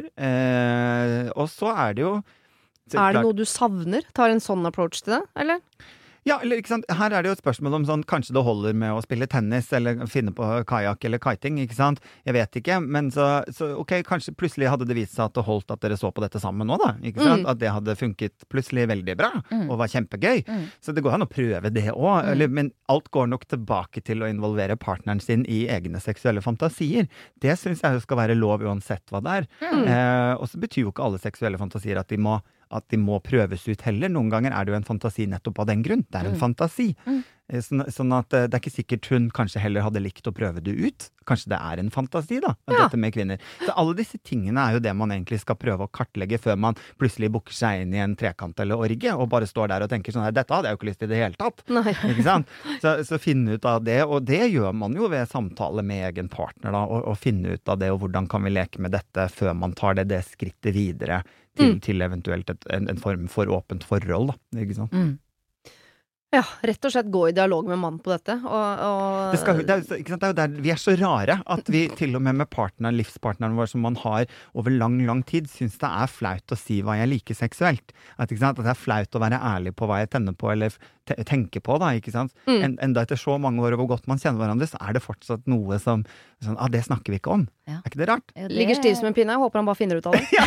Eh, og så er det jo så Er det klart- noe du savner? Tar en sånn approach til det, eller? Ja, eller ikke sant? Her er det jo et spørsmål om sånn, kanskje det holder med å spille tennis, eller finne på kajak eller kiting, ikke sant? Jeg vet ikke, men så, så ok, kanskje plutselig hadde det vist seg at det holdt at dere så på dette sammen nå da, ikke sant? Mm. At det hadde funket plutselig veldig bra, Mm. og var kjempegøy. Mm. Så det går an å prøve det også, Mm. eller, men alt går nok tilbake til å involvere partneren sin i egne seksuelle fantasier. Det synes jeg jo skal være lov uansett hva det er. Mm. Eh, og så betyr jo ikke alle seksuelle fantasier at de må at de må prøves ut heller. Noen ganger er det jo en fantasi nettopp av den grunn. Det er en Mm. fantasi. Mm. Eh, Sånn, sånn at eh, det er ikke sikkert hun kanskje heller hadde likt å prøve det ut. Kanskje det er en fantasi da, av Ja. dette med kvinner. Så alle disse tingene er jo det man egentlig skal prøve å kartlegge før man plutselig bukker seg inn i en trekant eller orgie, og bare står der og tenker sånn her, dette hadde jeg jo ikke lyst til i det hele tatt. Nei. Ikke sant? Så, så finne ut av det, og det gjør man jo ved samtale med egen partner da, og, og finne ut av det, og hvordan kan vi leke med dette før man tar det, det skrittet videre til, Mm. til eventuelt et, en, en form for åpent forhold da, ikke sant? Mm. Ja, rett og slett gå i dialog med mannen på dette, og, og Det, skal, det, er, ikke sant? Det er jo der vi er så rare at vi til og med med partneren, livspartneren vår som man har over lang, lang tid, synes det er flaut å si hva jeg liker seksuelt. At, ikke sant? At det er flaut å være ærlig på hva jeg tenner på eller te tenker på da, ikke sant? Mm. En, enda etter så mange år og hvor godt man kjenner hverandre, så er det fortsatt noe som, sånn, ah, det snakker vi ikke om. Ja. Er ikke det rart? Ja, det- ligger stiv som en pinne. Jeg håper han bare finner ut av det.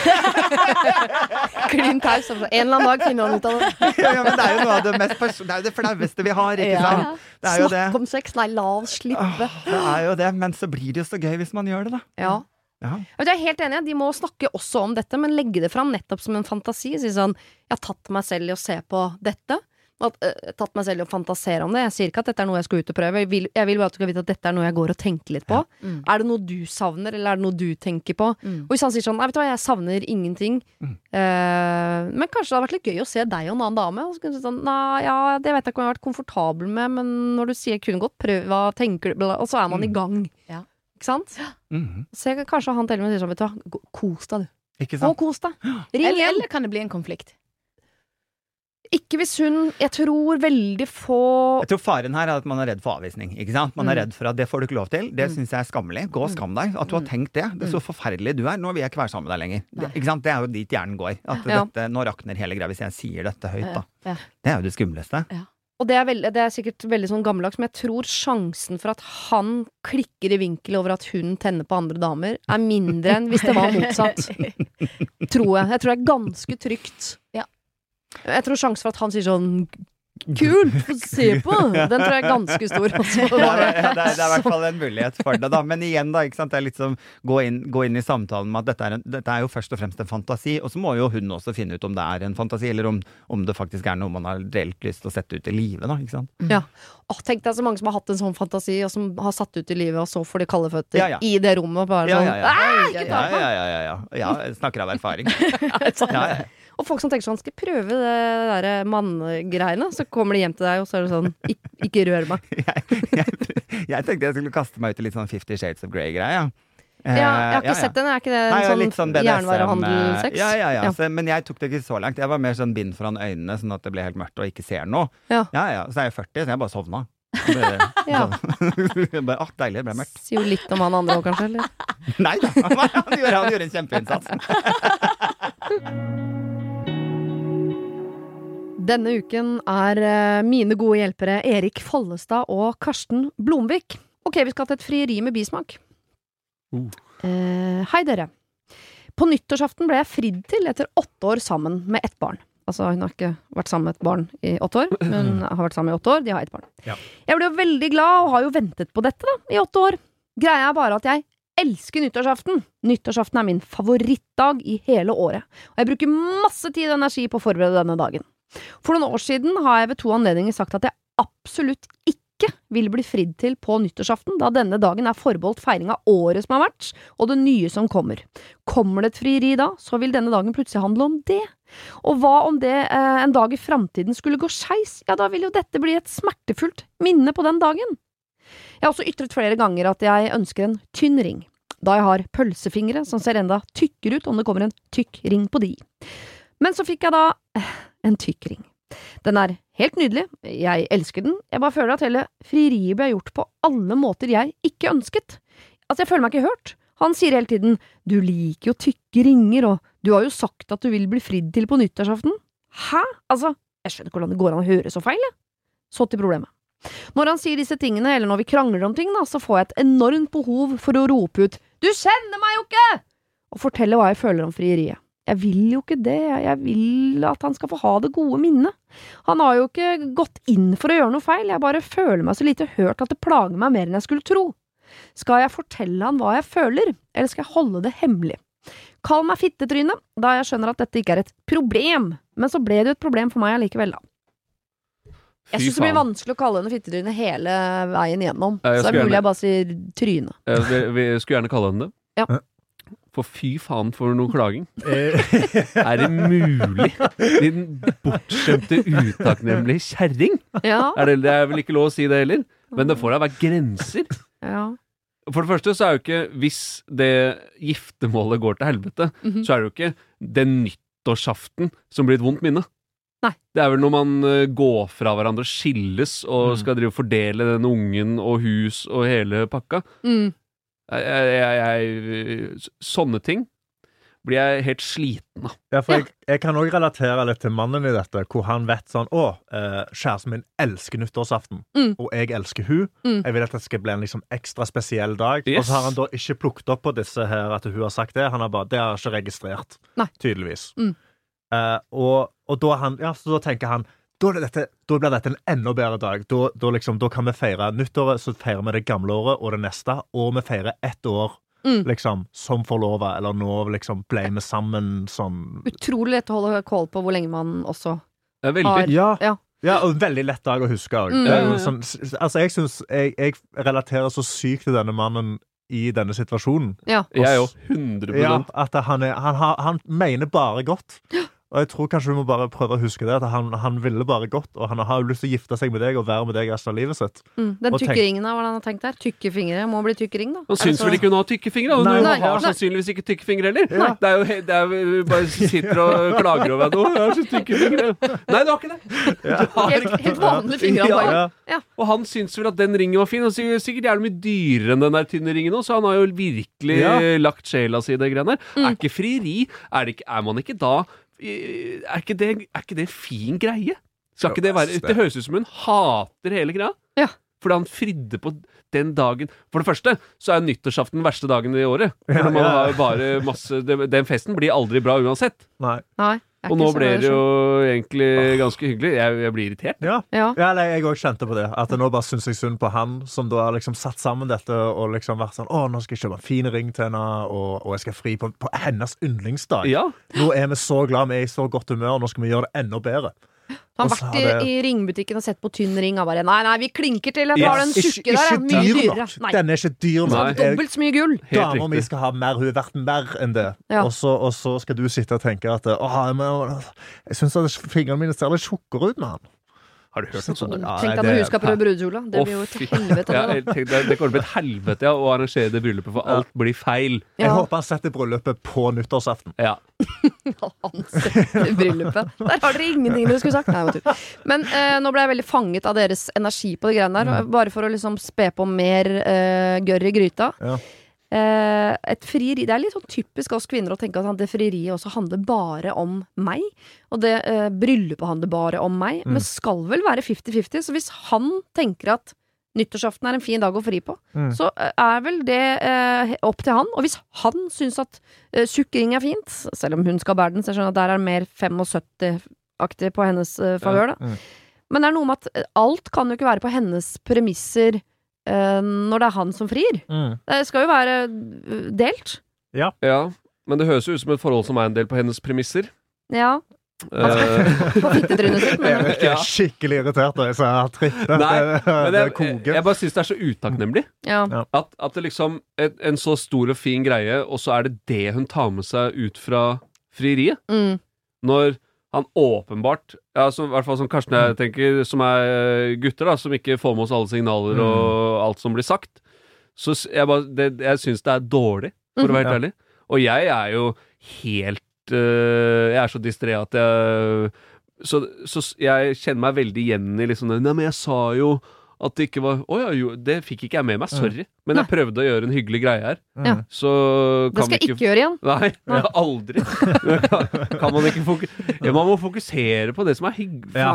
Klin taus. altså. En eller annen dag finner han ut av det. ja, ja, men det er jo noe av det mest perso- det er jo det flaueste vi har, ikke Ja. sant? Det er jo det. Snakk om sex. Nei, la oss slippe. Det er jo det, men så blir det jo så gøy hvis man gjør det da. Ja. Ja. Jeg er helt enig, de må snakke også om dette, men legge det fram nettopp som en fantasi. Si sånn, jeg har tatt meg selv i å se på dette, og at, uh, tatt meg selv i å fantasere om det. Jeg sier ikke at dette er noe jeg skal ut og prøve, jeg vil, jeg vil bare at du skal vite at dette er noe jeg går og tenker litt på. Mm. Er det noe du savner, eller er det noe du tenker på? Mm. Og hvis han sier sånn, nei, vet du hva, jeg savner ingenting, Mm. eh, men kanskje det hadde vært litt gøy å se deg og en annen dame, og så kunne du si sånn, nei, ja, det vet jeg ikke om jeg har vært komfortabel med, men når du sier kunne godt prøve, hva tenker du, og så er man Mm. i gang. Ja. Ikke sant? Mhm. Så jeg, kanskje han til og med sier sånn, vet du hva, gå- kos deg du. Ikke Gå sant? og kos deg. Ring Eller, hjem. eller kan det bli en konflikt? Ikke hvis hun, jeg tror veldig få Jeg tror faren her er at man er redd for avvisning, ikke sant? Man er Mm. redd for at det får du ikke lov til. Det synes jeg er skammelig. Gå og skam deg. At du har tenkt det. Det er så forferdelig du er. Nå vil jeg ikke være sammen med deg lenger. Det, ikke sant? Det er jo dit hjernen går. At Ja. dette, nå rakner hele greia hvis jeg sier dette høyt, da. Ja. Det er jo det skumleste. Og det er, veld, det er sikkert veldig sånn gammeldags, men jeg tror sjansen for at han klikker i vinkel over at hun tenner på andre damer, er mindre enn hvis det var motsatt. Tror jeg. Jeg tror det er ganske trygt. Ja. Jeg tror sjansen for at han sier sånn kult, få se på! Den tror jeg er ganske stor. Altså. Det er, det, er, det er i hvert fall en mulighet for det, da. Men igjen, da, ikke sant? Det er litt som gå inn, gå inn i samtalen med at dette er, en, dette er jo først og fremst en fantasi, og så må jo hun også finne ut om det er en fantasi, eller om, om det faktisk er noe man har reelt lyst til å sette ut i livet, da, ikke sant? Ja. Åh, tenk deg så mange som har hatt en sånn fantasi, og som har satt ut i livet, og så får de kalde føtter Ja, ja. i det rommet, og bare Ja, sånn ja, ja. «Æ, ikke Ja, ta på!» ja, ja, ja, ja. Ja, jeg snakker av erfaring. Ja, ja. Og folk som tenker sånn, skal jeg prøve det der manngreiene? Så kommer de hjem til deg, og så er det sånn, ikke, ikke rør meg. Jeg tenkte jeg skulle kaste meg ut i litt sånn Fifty Shades of Grey-greie, ja. Ja, jeg har ikke sett den, er ikke det en Nei, sånn, litt sånn B D S M, jernvarehandel-sex? Ja, ja, ja, Ja. Så, men jeg tok det ikke så langt. Jeg var mer sånn bind foran øynene, sånn at det ble helt mørkt og ikke ser noe. Ja. ja, ja. Så er jeg førti, så jeg bare sovna. Så ble det, Ja. sånn. bare, ah, deilig, det ble mørkt. Sier jo litt om han andre også, kanskje, eller? Nei da, han gjorde, han gjorde en kjempeinnsats. Denne uken er eh, mine gode hjelpere Erik Follestad og Karsten Blomvik. Ok, vi skal til et frieri med bismak. Uh. Eh, hei dere. På nyttårsaften ble jeg fridd til etter åtte år sammen med ett barn. Altså, hun har ikke vært sammen med et barn i åtte år, men har vært sammen i åtte år, de har ett barn. Ja. Jeg ble jo veldig glad og har jo ventet på dette da, i åtte år. Greia er bare at jeg elsker nyttårsaften. Nyttårsaften er min favorittdag i hele året, og jeg bruker masse tid og energi på å forberede denne dagen. For noen år siden har jeg ved to anledninger sagt at jeg absolutt ikke vil bli fridd til på nyttårsaften, da denne dagen er forbeholdt feiring av året som har vært, og det nye som kommer. Kommer det et frieri da, så vil denne dagen plutselig handle om det. Og hva om det eh, en dag i fremtiden skulle gå skeis? Ja, da vil jo dette bli et smertefullt minne på den dagen. Jeg har også ytret flere ganger at jeg ønsker en tynn ring, da jeg har pølsefingre som ser enda tykkere ut om det kommer en tykk ring på de. Men så fikk jeg da eh, en tykk ring. Den er helt nydelig, jeg elsker den, jeg bare føler at hele frieriet ble gjort på alle måter jeg ikke ønsket. Altså, jeg føler meg ikke hørt. Han sier hele tiden, du liker jo tykke ringer, og du har jo sagt at du vil bli fridd til på nyttårsaften. Hæ? Altså, jeg skjønner ikke hvordan det går an å høre så feil, jeg. Så til problemet. Når han sier disse tingene, eller når vi krangler om ting, da, så får jeg et enormt behov for å rope ut, du kjenner meg jo ikke! Og fortelle hva jeg føler om frieriet. Jeg vil jo ikke det, jeg vil at han skal få ha det gode minnet. Han har jo ikke gått inn for å gjøre noe feil, jeg bare føler meg så lite hørt at det plager meg mer enn jeg skulle tro. Skal jeg fortelle han hva jeg føler, eller skal jeg holde det hemmelig? Kall meg fittetryne, da jeg skjønner at dette ikke er et problem, men så ble det jo et problem for meg allikevel da. Jeg synes det blir vanskelig å kalle henne fittetryne hele veien igjennom, Ja, jeg så da skulle vil jeg gjerne- bare si tryne. Eh, Vi, vi skulle gjerne kalle henne det. Ja. For fy faen for noe klaging. Er det mulig? Din bortskjemte, utakknemlige kjerring? Ja. Er det, det er vel ikke lov å si det heller? Men det får da være grenser. Ja. For det første så er jo ikke, hvis det giftermålet går til helvete, Mhm. så er det jo ikke den nyttårsaften som blir et vondt minne. Nei. Det er vel når man eh, går fra hverandre, skilles, og Mm. skal drive og fordele den ungen og hus og hele pakka. Mm. Jeg, jeg, jeg, sånne ting blir jeg helt sliten av. Ja, for jeg, jeg kan også relatere litt til mannen i dette, hvor han vet sånn, å, eh, kjæresten min elsker nyttårsaften, Mm. og jeg elsker hun. Mm. Jeg vil at det skal bli en liksom ekstra spesiell dag. Yes. Og så har han da ikke plukket opp på disse her, at hun har sagt det. Han har bare, det har ikke registrert, Nei. tydeligvis. Mm. Eh, og, og da, han, ja, så da tenker han, da, er det dette, da blir dette en enda bedre dag. Da, da, liksom, da kan vi feire nyttåret, så feirer vi det gamle året og det neste, og vi feirer ett år, Mm. liksom, som forlova, eller nå liksom ble vi sammen sånn. Utrolig lett å holde kål på hvor lenge man også Det er veldig. har Ja. ja. Ja, og veldig lett dag å huske også. Mm. Det er jo Ja, ja, ja. sånn, s- altså, jeg synes, jeg, jeg relaterer så sykt til denne mannen i denne situasjonen. Ja. Jeg òg. hundre Ja, prosent. at han, er, han, har, han mener bare godt. Og jeg tror kanskje du må bare prøve å huske det, at han, han ville bare godt, og han har jo lyst til å gifte seg med deg og være med deg resten av livet sitt. Mm. Den Og tykke tenk- ringen, da, hva han har tenkt der? Tykke fingre, må bli tykke ring, da. Han syns vel ikke hun har tykke fingre? Hun Nei, har nei, nei. sannsynligvis ikke tykke fingre heller. Ja. Det er jo he- det er, jo- bare sitter og klager over at «Å, jeg har så tykke fingre». Nei, du har ikke det. Du har Helt- ikke- helt vanlige fingre, han bare. Ja. Ja. Og han syns vel at den ringen var fin. Han sier sikkert jævlig mye dyrere enn den der tynne ringen også, så han har jo virkelig Ja. lagt sjela si i det greiene der. Er ikke frieri, er, det ikke, er man ikke da Er ikke det, er ikke det en fin greie? Skal ikke det være Det høres ut som hun hater hele greia. Ja. Fordi han fridde på den dagen. For det første så er nyttårsaften den verste dagen i året. For Ja, man ja. har jo bare masse det- Den festen blir aldri bra uansett. Nei. Nei. er Og ikke nå så ble det sånn. jo egentlig ganske hyggelig. Jeg, jeg blir irritert. Ja, Ja. ja eller jeg også kjente på det. At nå bare synes jeg synd på han, som da har liksom satt sammen dette og liksom vært sånn, å, nå skal jeg kjøpe en fin ring til henne, og, og jeg skal fri på, på hennes yndlingsdag. Ja. Nå er vi så glad, vi er i så godt humør, nå skal vi gjøre det enda bedre. Han Og har så vært har i, det- i ringbutikken og sett på tynn ring og bare, nei, nei, vi klinker til, jeg Yes. tar den Ikke- tjukke der, ja. ikke Mye dyr dyrere. nok. Nei. Den er ikke dyr nok. Nei. Dobbelt så mye gull. Damer riktig. vi skal ha mer, hun er verdt mer enn det. Ja. Og, så, og så skal du sitte og tenke at åh, men, jeg synes at fingrene mine ser litt tjukkere ut med han. Har du hørt noe sånt? Ja, Tenk deg det- når hun skal prøve brudekjola. Det Å, blir jo til fy. helvete. Ja, det, jeg tenkte, det kommer til å bli et helvete ja, å arrangere det bryllupet, for alt blir feil. Jeg Ja. håper han setter bryllupet på nyttårsaften. Ja. da. Han setter bryllupet. Der har dere ingenting dere skulle sagt. Nei, jeg bare tuller. Men eh, nå ble jeg veldig fanget av deres energi på de greiene der. Bare for å liksom spe på mer eh, gørr i gryta. Ja. Eh, et frieri, det er litt sånn typisk oss kvinner å tenke at det frieriet også handler bare om meg. Og det eh, bryllupet handler bare om meg. Mm. Men skal vel være fifty-fifty. Så hvis han tenker at nyttårsaften er en fin dag å fri på, Mm. så eh, er vel det eh, opp til han. Og hvis han syns at eh, tjukkering er fint, selv om hun skal bære den, så jeg skjønner at der er det mer syttifem-aktig på hennes eh, favør, da. Mm. Men det er noe med at eh, alt kan jo ikke være på hennes premisser eh, når det er han som frir. Mm. Det skal jo være eh, delt. Ja. ja. Men det høres jo ut som et forhold som er en del på hennes premisser. Ja. Eh, På fittetrynet sitt. Men, Jeg er skikkelig irritert da jeg ser at tritt. Det, Nei, det, men det jeg, koker. jeg bare synes det er så utakknemlig. ja. At, at det liksom en, en så stor og fin greie, og så er det det hun tar med seg ut fra frieriet. Mm. Når han åpenbart, ja, som, i hvert fall som Karsten jeg tenker, som er gutter da, som ikke får med oss alle signaler Mm. og alt som blir sagt, så s- jeg, bare, det, jeg synes det er dårlig, for å være helt Ja. ærlig. Og jeg er jo helt øh, jeg er så distré at jeg så, så s- jeg kjenner meg veldig igjen i liksom, nei, men jeg sa jo at det ikke var, åja, jo, det fikk ikke jeg med meg, sorry. Men jeg prøvde å gjøre en hyggelig greie her. Ja. Så Det kan skal vi jeg ikke gjøre igjen. Nei, ja, aldri. kan, kan man ikke fokus ja, man må fokusere på det som er hyggelig. Ja.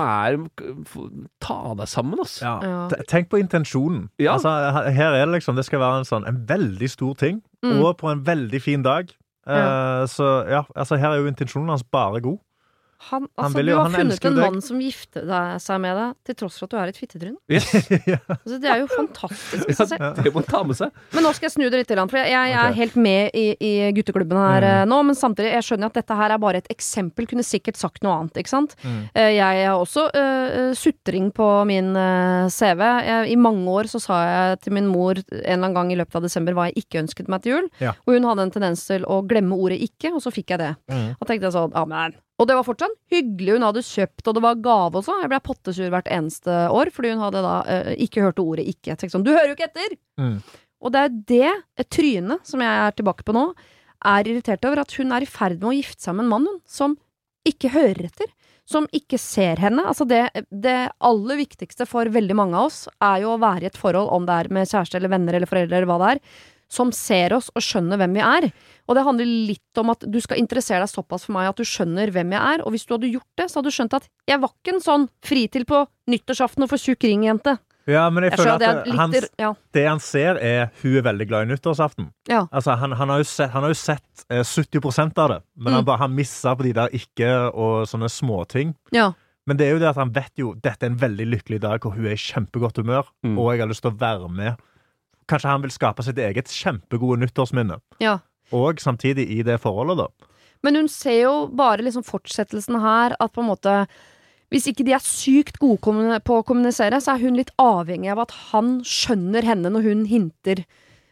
Ta deg sammen, ass. Ja. Ja. T- Tenk på intensjonen. Ja. Altså, her- her er det liksom, det skal være en sånn en veldig stor ting, Mm. og på en veldig fin dag. Eh, så ja, altså her er jo intensjonen hans bare god. Han, Han altså, vil du jo- har han funnet elsker en jo deg. mann som gifter deg, seg med deg, til tross for at du er et fittetryne. Yes. Altså, det er jo fantastisk å se. Ja, det må man ta med seg. Men nå skal jeg snu det litt, for jeg, jeg er Ok. helt med i, i gutteklubben her Mm. eh, nå, men samtidig, jeg skjønner at dette her er bare et eksempel, kunne sikkert sagt noe annet, ikke sant? Mm. Eh, Jeg har også uh, sutring på min eh, C V. Jeg, I mange år så sa jeg til min mor en eller annen gang i løpet av desember hva jeg ikke ønsket meg til jul, Ja. og hun hadde en tendens til å glemme ordet ikke, og så fikk jeg det. Mm. Da tenkte jeg sånn, amen. Og det var fortsatt hyggelig, hun hadde kjøpt, og det var gave også. Jeg ble pottesur hvert eneste år, fordi hun hadde da eh, ikke hørt ordet ikke. Jeg tenkte sånn, du hører jo ikke etter! Mm. Og det er det, et tryne, som jeg er tilbake på nå, er irritert over at hun er i ferd med å gifte seg med en mann, hun, som ikke hører etter. Som ikke ser henne. Altså det, det aller viktigste for veldig mange av oss er jo å være i et forhold, om det er med kjæreste eller venner eller foreldre eller hva det er, som ser oss og skjønner hvem vi er. Og det handler litt om at du skal interessere deg såpass for meg at du skjønner hvem jeg er, og hvis du hadde gjort det, så hadde du skjønt at jeg var ikke en sånn fri til på nyttårsaften og få tjukk ring, jente. Ja, men jeg, Jeg føler skjønner at at det er det, hans, litt- ja. det han ser er hun er veldig glad i nyttårsaften. Ja. Altså, han, han har jo sett, han har jo sett eh, sytti prosent av det, men Mm. han bare har misset på de der ikke og sånne småting. Ja. Men det er jo det at han vet jo, dette er en veldig lykkelig dag, hvor hun er i kjempegodt humør, Mm. og jeg har lyst til å være med. Kanskje han vil skape sitt eget kjempegode nyttårsminne. Ja. Og samtidig i det forholdet da. Men hun ser jo bare liksom fortsettelsen her, at på en måte hvis ikke de er sykt gode kommuni- på å kommunisere, så er hun litt avhengig av at han skjønner henne når hun hinter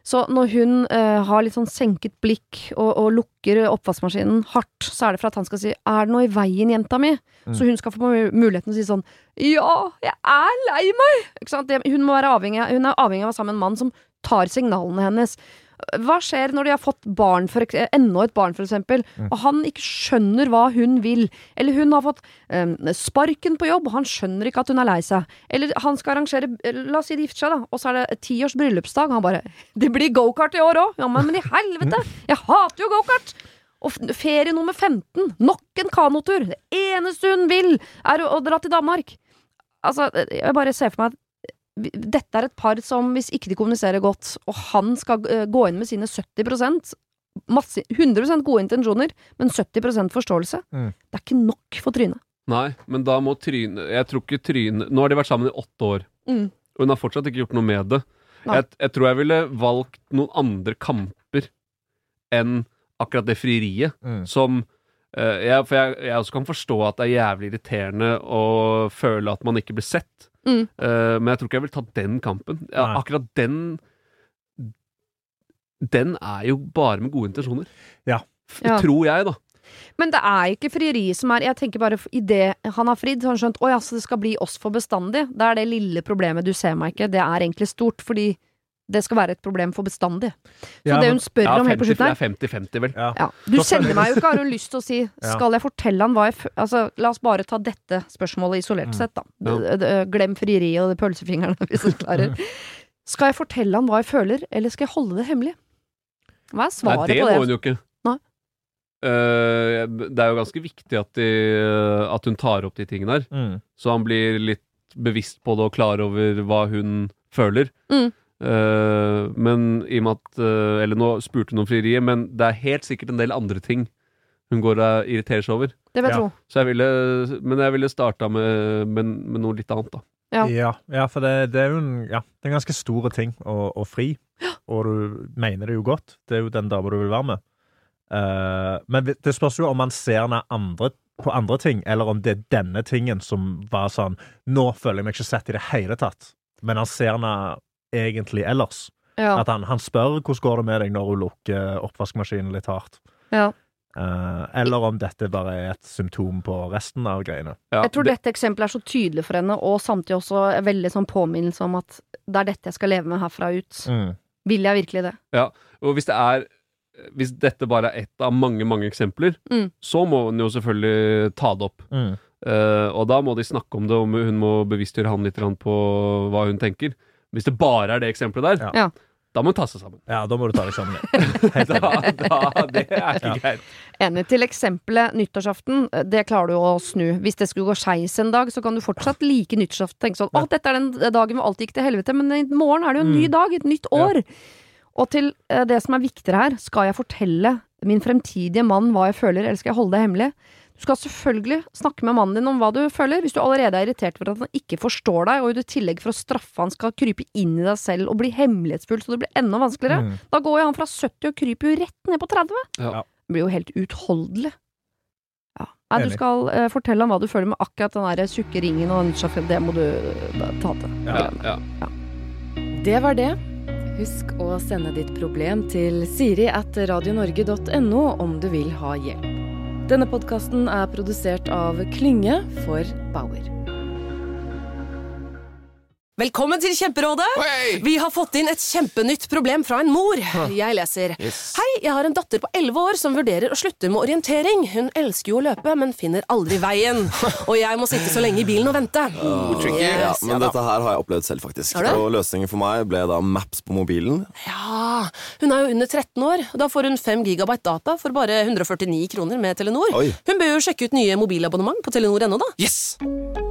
Så når hun uh, har litt sånn senket blikk og, og lukker oppvaskmaskinen hardt, så er det for at han skal si, er det noe i veien, jenta mi? Mm. Så hun skal få muligheten å si sånn, ja, jeg er lei meg! Ikke sant? Det, hun, må være avhengig, hun er avhengig av å være sammen med en mann som tar signalene hennes. Hva skjer når de har fått barn for, enda et barn for eksempel, mm. og han ikke skjønner hva hun vil, eller hun har fått um, sparken på jobb, og han skjønner ikke at hun er lei seg, eller han skal arrangere, la oss si de gifter seg da, og så er det ti års bryllupsdag, han bare, det blir go-kart i år også, ja, men, men i helvete, jeg hater jo go-kart, og ferie nummer femten, nok en kanotur, det eneste hun vil er å, å dra til Danmark. Altså, jeg bare ser for meg at dette er et par som, hvis ikke de kommuniserer godt, og han skal uh, gå inn med sine sytti prosent, masse, hundre prosent gode intensjoner, men sytti prosent forståelse, mm. det er ikke nok for Tryne. Nei, men da må Tryne, jeg tror ikke Tryne, nå har de vært sammen i åtte år, mm. og hun har fortsatt ikke gjort noe med det. Jeg, jeg tror jeg ville valgt noen andre kamper enn akkurat det frieriet, mm. som uh, jeg, for jeg, jeg også kan forstå at det er jævlig irriterende å føle at man ikke blir sett. Mm. Uh, men jeg tror ikke jeg vil ta den kampen. Ja, akkurat den den er jo bare med gode intensjoner. Ja. F- tror jeg da. Men det er ikke frieri som er, jeg tenker bare i det han har fridd, så har han skjønt, oi, altså det skal bli oss for bestandig. Det er det lille problemet, du ser meg ikke, det er egentlig stort, fordi det skal være et problem for bestandig. Så ja, det hun spør ja, om helt på slutten her... Ja, femti femti vel. Ja. Ja. Du sender meg jo ikke, har hun lyst til å si, skal jeg fortelle han hva jeg... Altså, la oss bare ta dette spørsmålet isolert mm. sett, da. Ja. Glem frieri og de pølsefingrene, hvis du klarer. Skal jeg fortelle han hva jeg føler, eller skal jeg holde det hemmelig? Hva er svaret Nei, det på det? Må hun jo ikke. Nei. Uh, det er jo ganske viktig at, de, at hun tar opp de tingene der. Mm. Så han blir litt bevisst på det og klar over hva hun føler. Mm. Uh, men i og med at uh, eller nå spurte hun om frieriet, men det er helt sikkert en del andre ting hun går og irriterer seg over. Det vil jeg tro. Så jeg ville, men jeg ville starta med, med, med noe litt annet da. Ja, ja, ja for det, det er jo en, ja, det er en ganske store ting å, å fri, ja. Og du mener det jo godt. Det er jo den dama du vil være med. Uh, men det spørs jo om man ser henne andre, på andre ting, eller om det er denne tingen som var sånn, nå føler jeg meg ikke sett i det hele tatt. Men han ser henne egentlig ellers. Ja. At han, han spør hvordan går det med deg når hun lukker oppvaskmaskinen litt hardt. Ja. Uh, eller om dette bare er et symptom på resten av greiene. Ja, jeg tror det... dette eksempelet er så tydelig for henne, og samtidig også er veldig sånn påminnelse om at det er dette jeg skal leve med herfra ut. Mm. Vil jeg virkelig det? Ja, og hvis det er hvis dette bare er ett av mange, mange eksempler, mm. så må hun jo selvfølgelig ta det opp. Mm. Uh, og da må de snakke om det, og hun må bevisstgjøre han litt på hva hun tenker. Hvis det bare er det eksempelet der, ja. Da må du ta seg sammen. Ja, da må du ta deg sammen. da, da, det er ikke ja. greit. Enig til eksempelet nyttårsaften, det klarer du å snu. Hvis det skulle gå skeis en dag, så kan du fortsatt like nyttårsaften. Tenke sånn, å, dette er den dagen hvor alt gikk til helvete, men i morgen er det jo en mm. ny dag, et nytt år. Ja. Og til uh, det som er viktigere her, skal jeg fortelle min fremtidige mann hva jeg føler, eller skal jeg holde det hemmelig? Du skal selvfølgelig snakke med mannen din om hva du føler. Hvis du allerede er irritert for at han ikke forstår deg, og i tillegg for å straffe han skal krype inn i deg selv og bli hemmelighetsfull, så det blir enda vanskeligere. Mm. Da går jo han fra sytti og kryper jo rett ned på tretti. Ja. Det blir jo helt utholdelig. Ja. Nei, du skal uh, fortelle om hva du føler med akkurat den der tjukke ringen og nyttårsaften. Det må du uh, ta til. Ja, ja. Ja. Det var det. Husk å sende ditt problem til siri at radionorge punktum no om du vil ha hjelp. Denne podcasten er produsert av Klynge for Bauer. Velkommen til Kjemperådet! Hey! Vi har fått inn et kjempenytt problem fra en mor. Jeg leser. Yes. Hei, jeg har en datter på elleve år som vurderer å slutte med orientering. Hun elsker jo å løpe, men finner aldri veien. Og jeg må sitte så lenge i bilen og vente. Oh, yes. Ja, men ja, dette her har jeg opplevd selv faktisk. Og løsningen for meg ble da Maps på mobilen. Ja, hun er jo under tretten år. Da får hun fem gigabyte data for bare hundre og førtini kroner med Telenor. Oi. Hun bør jo sjekke ut nye mobilabonnement på Telenor ennå da. Yes!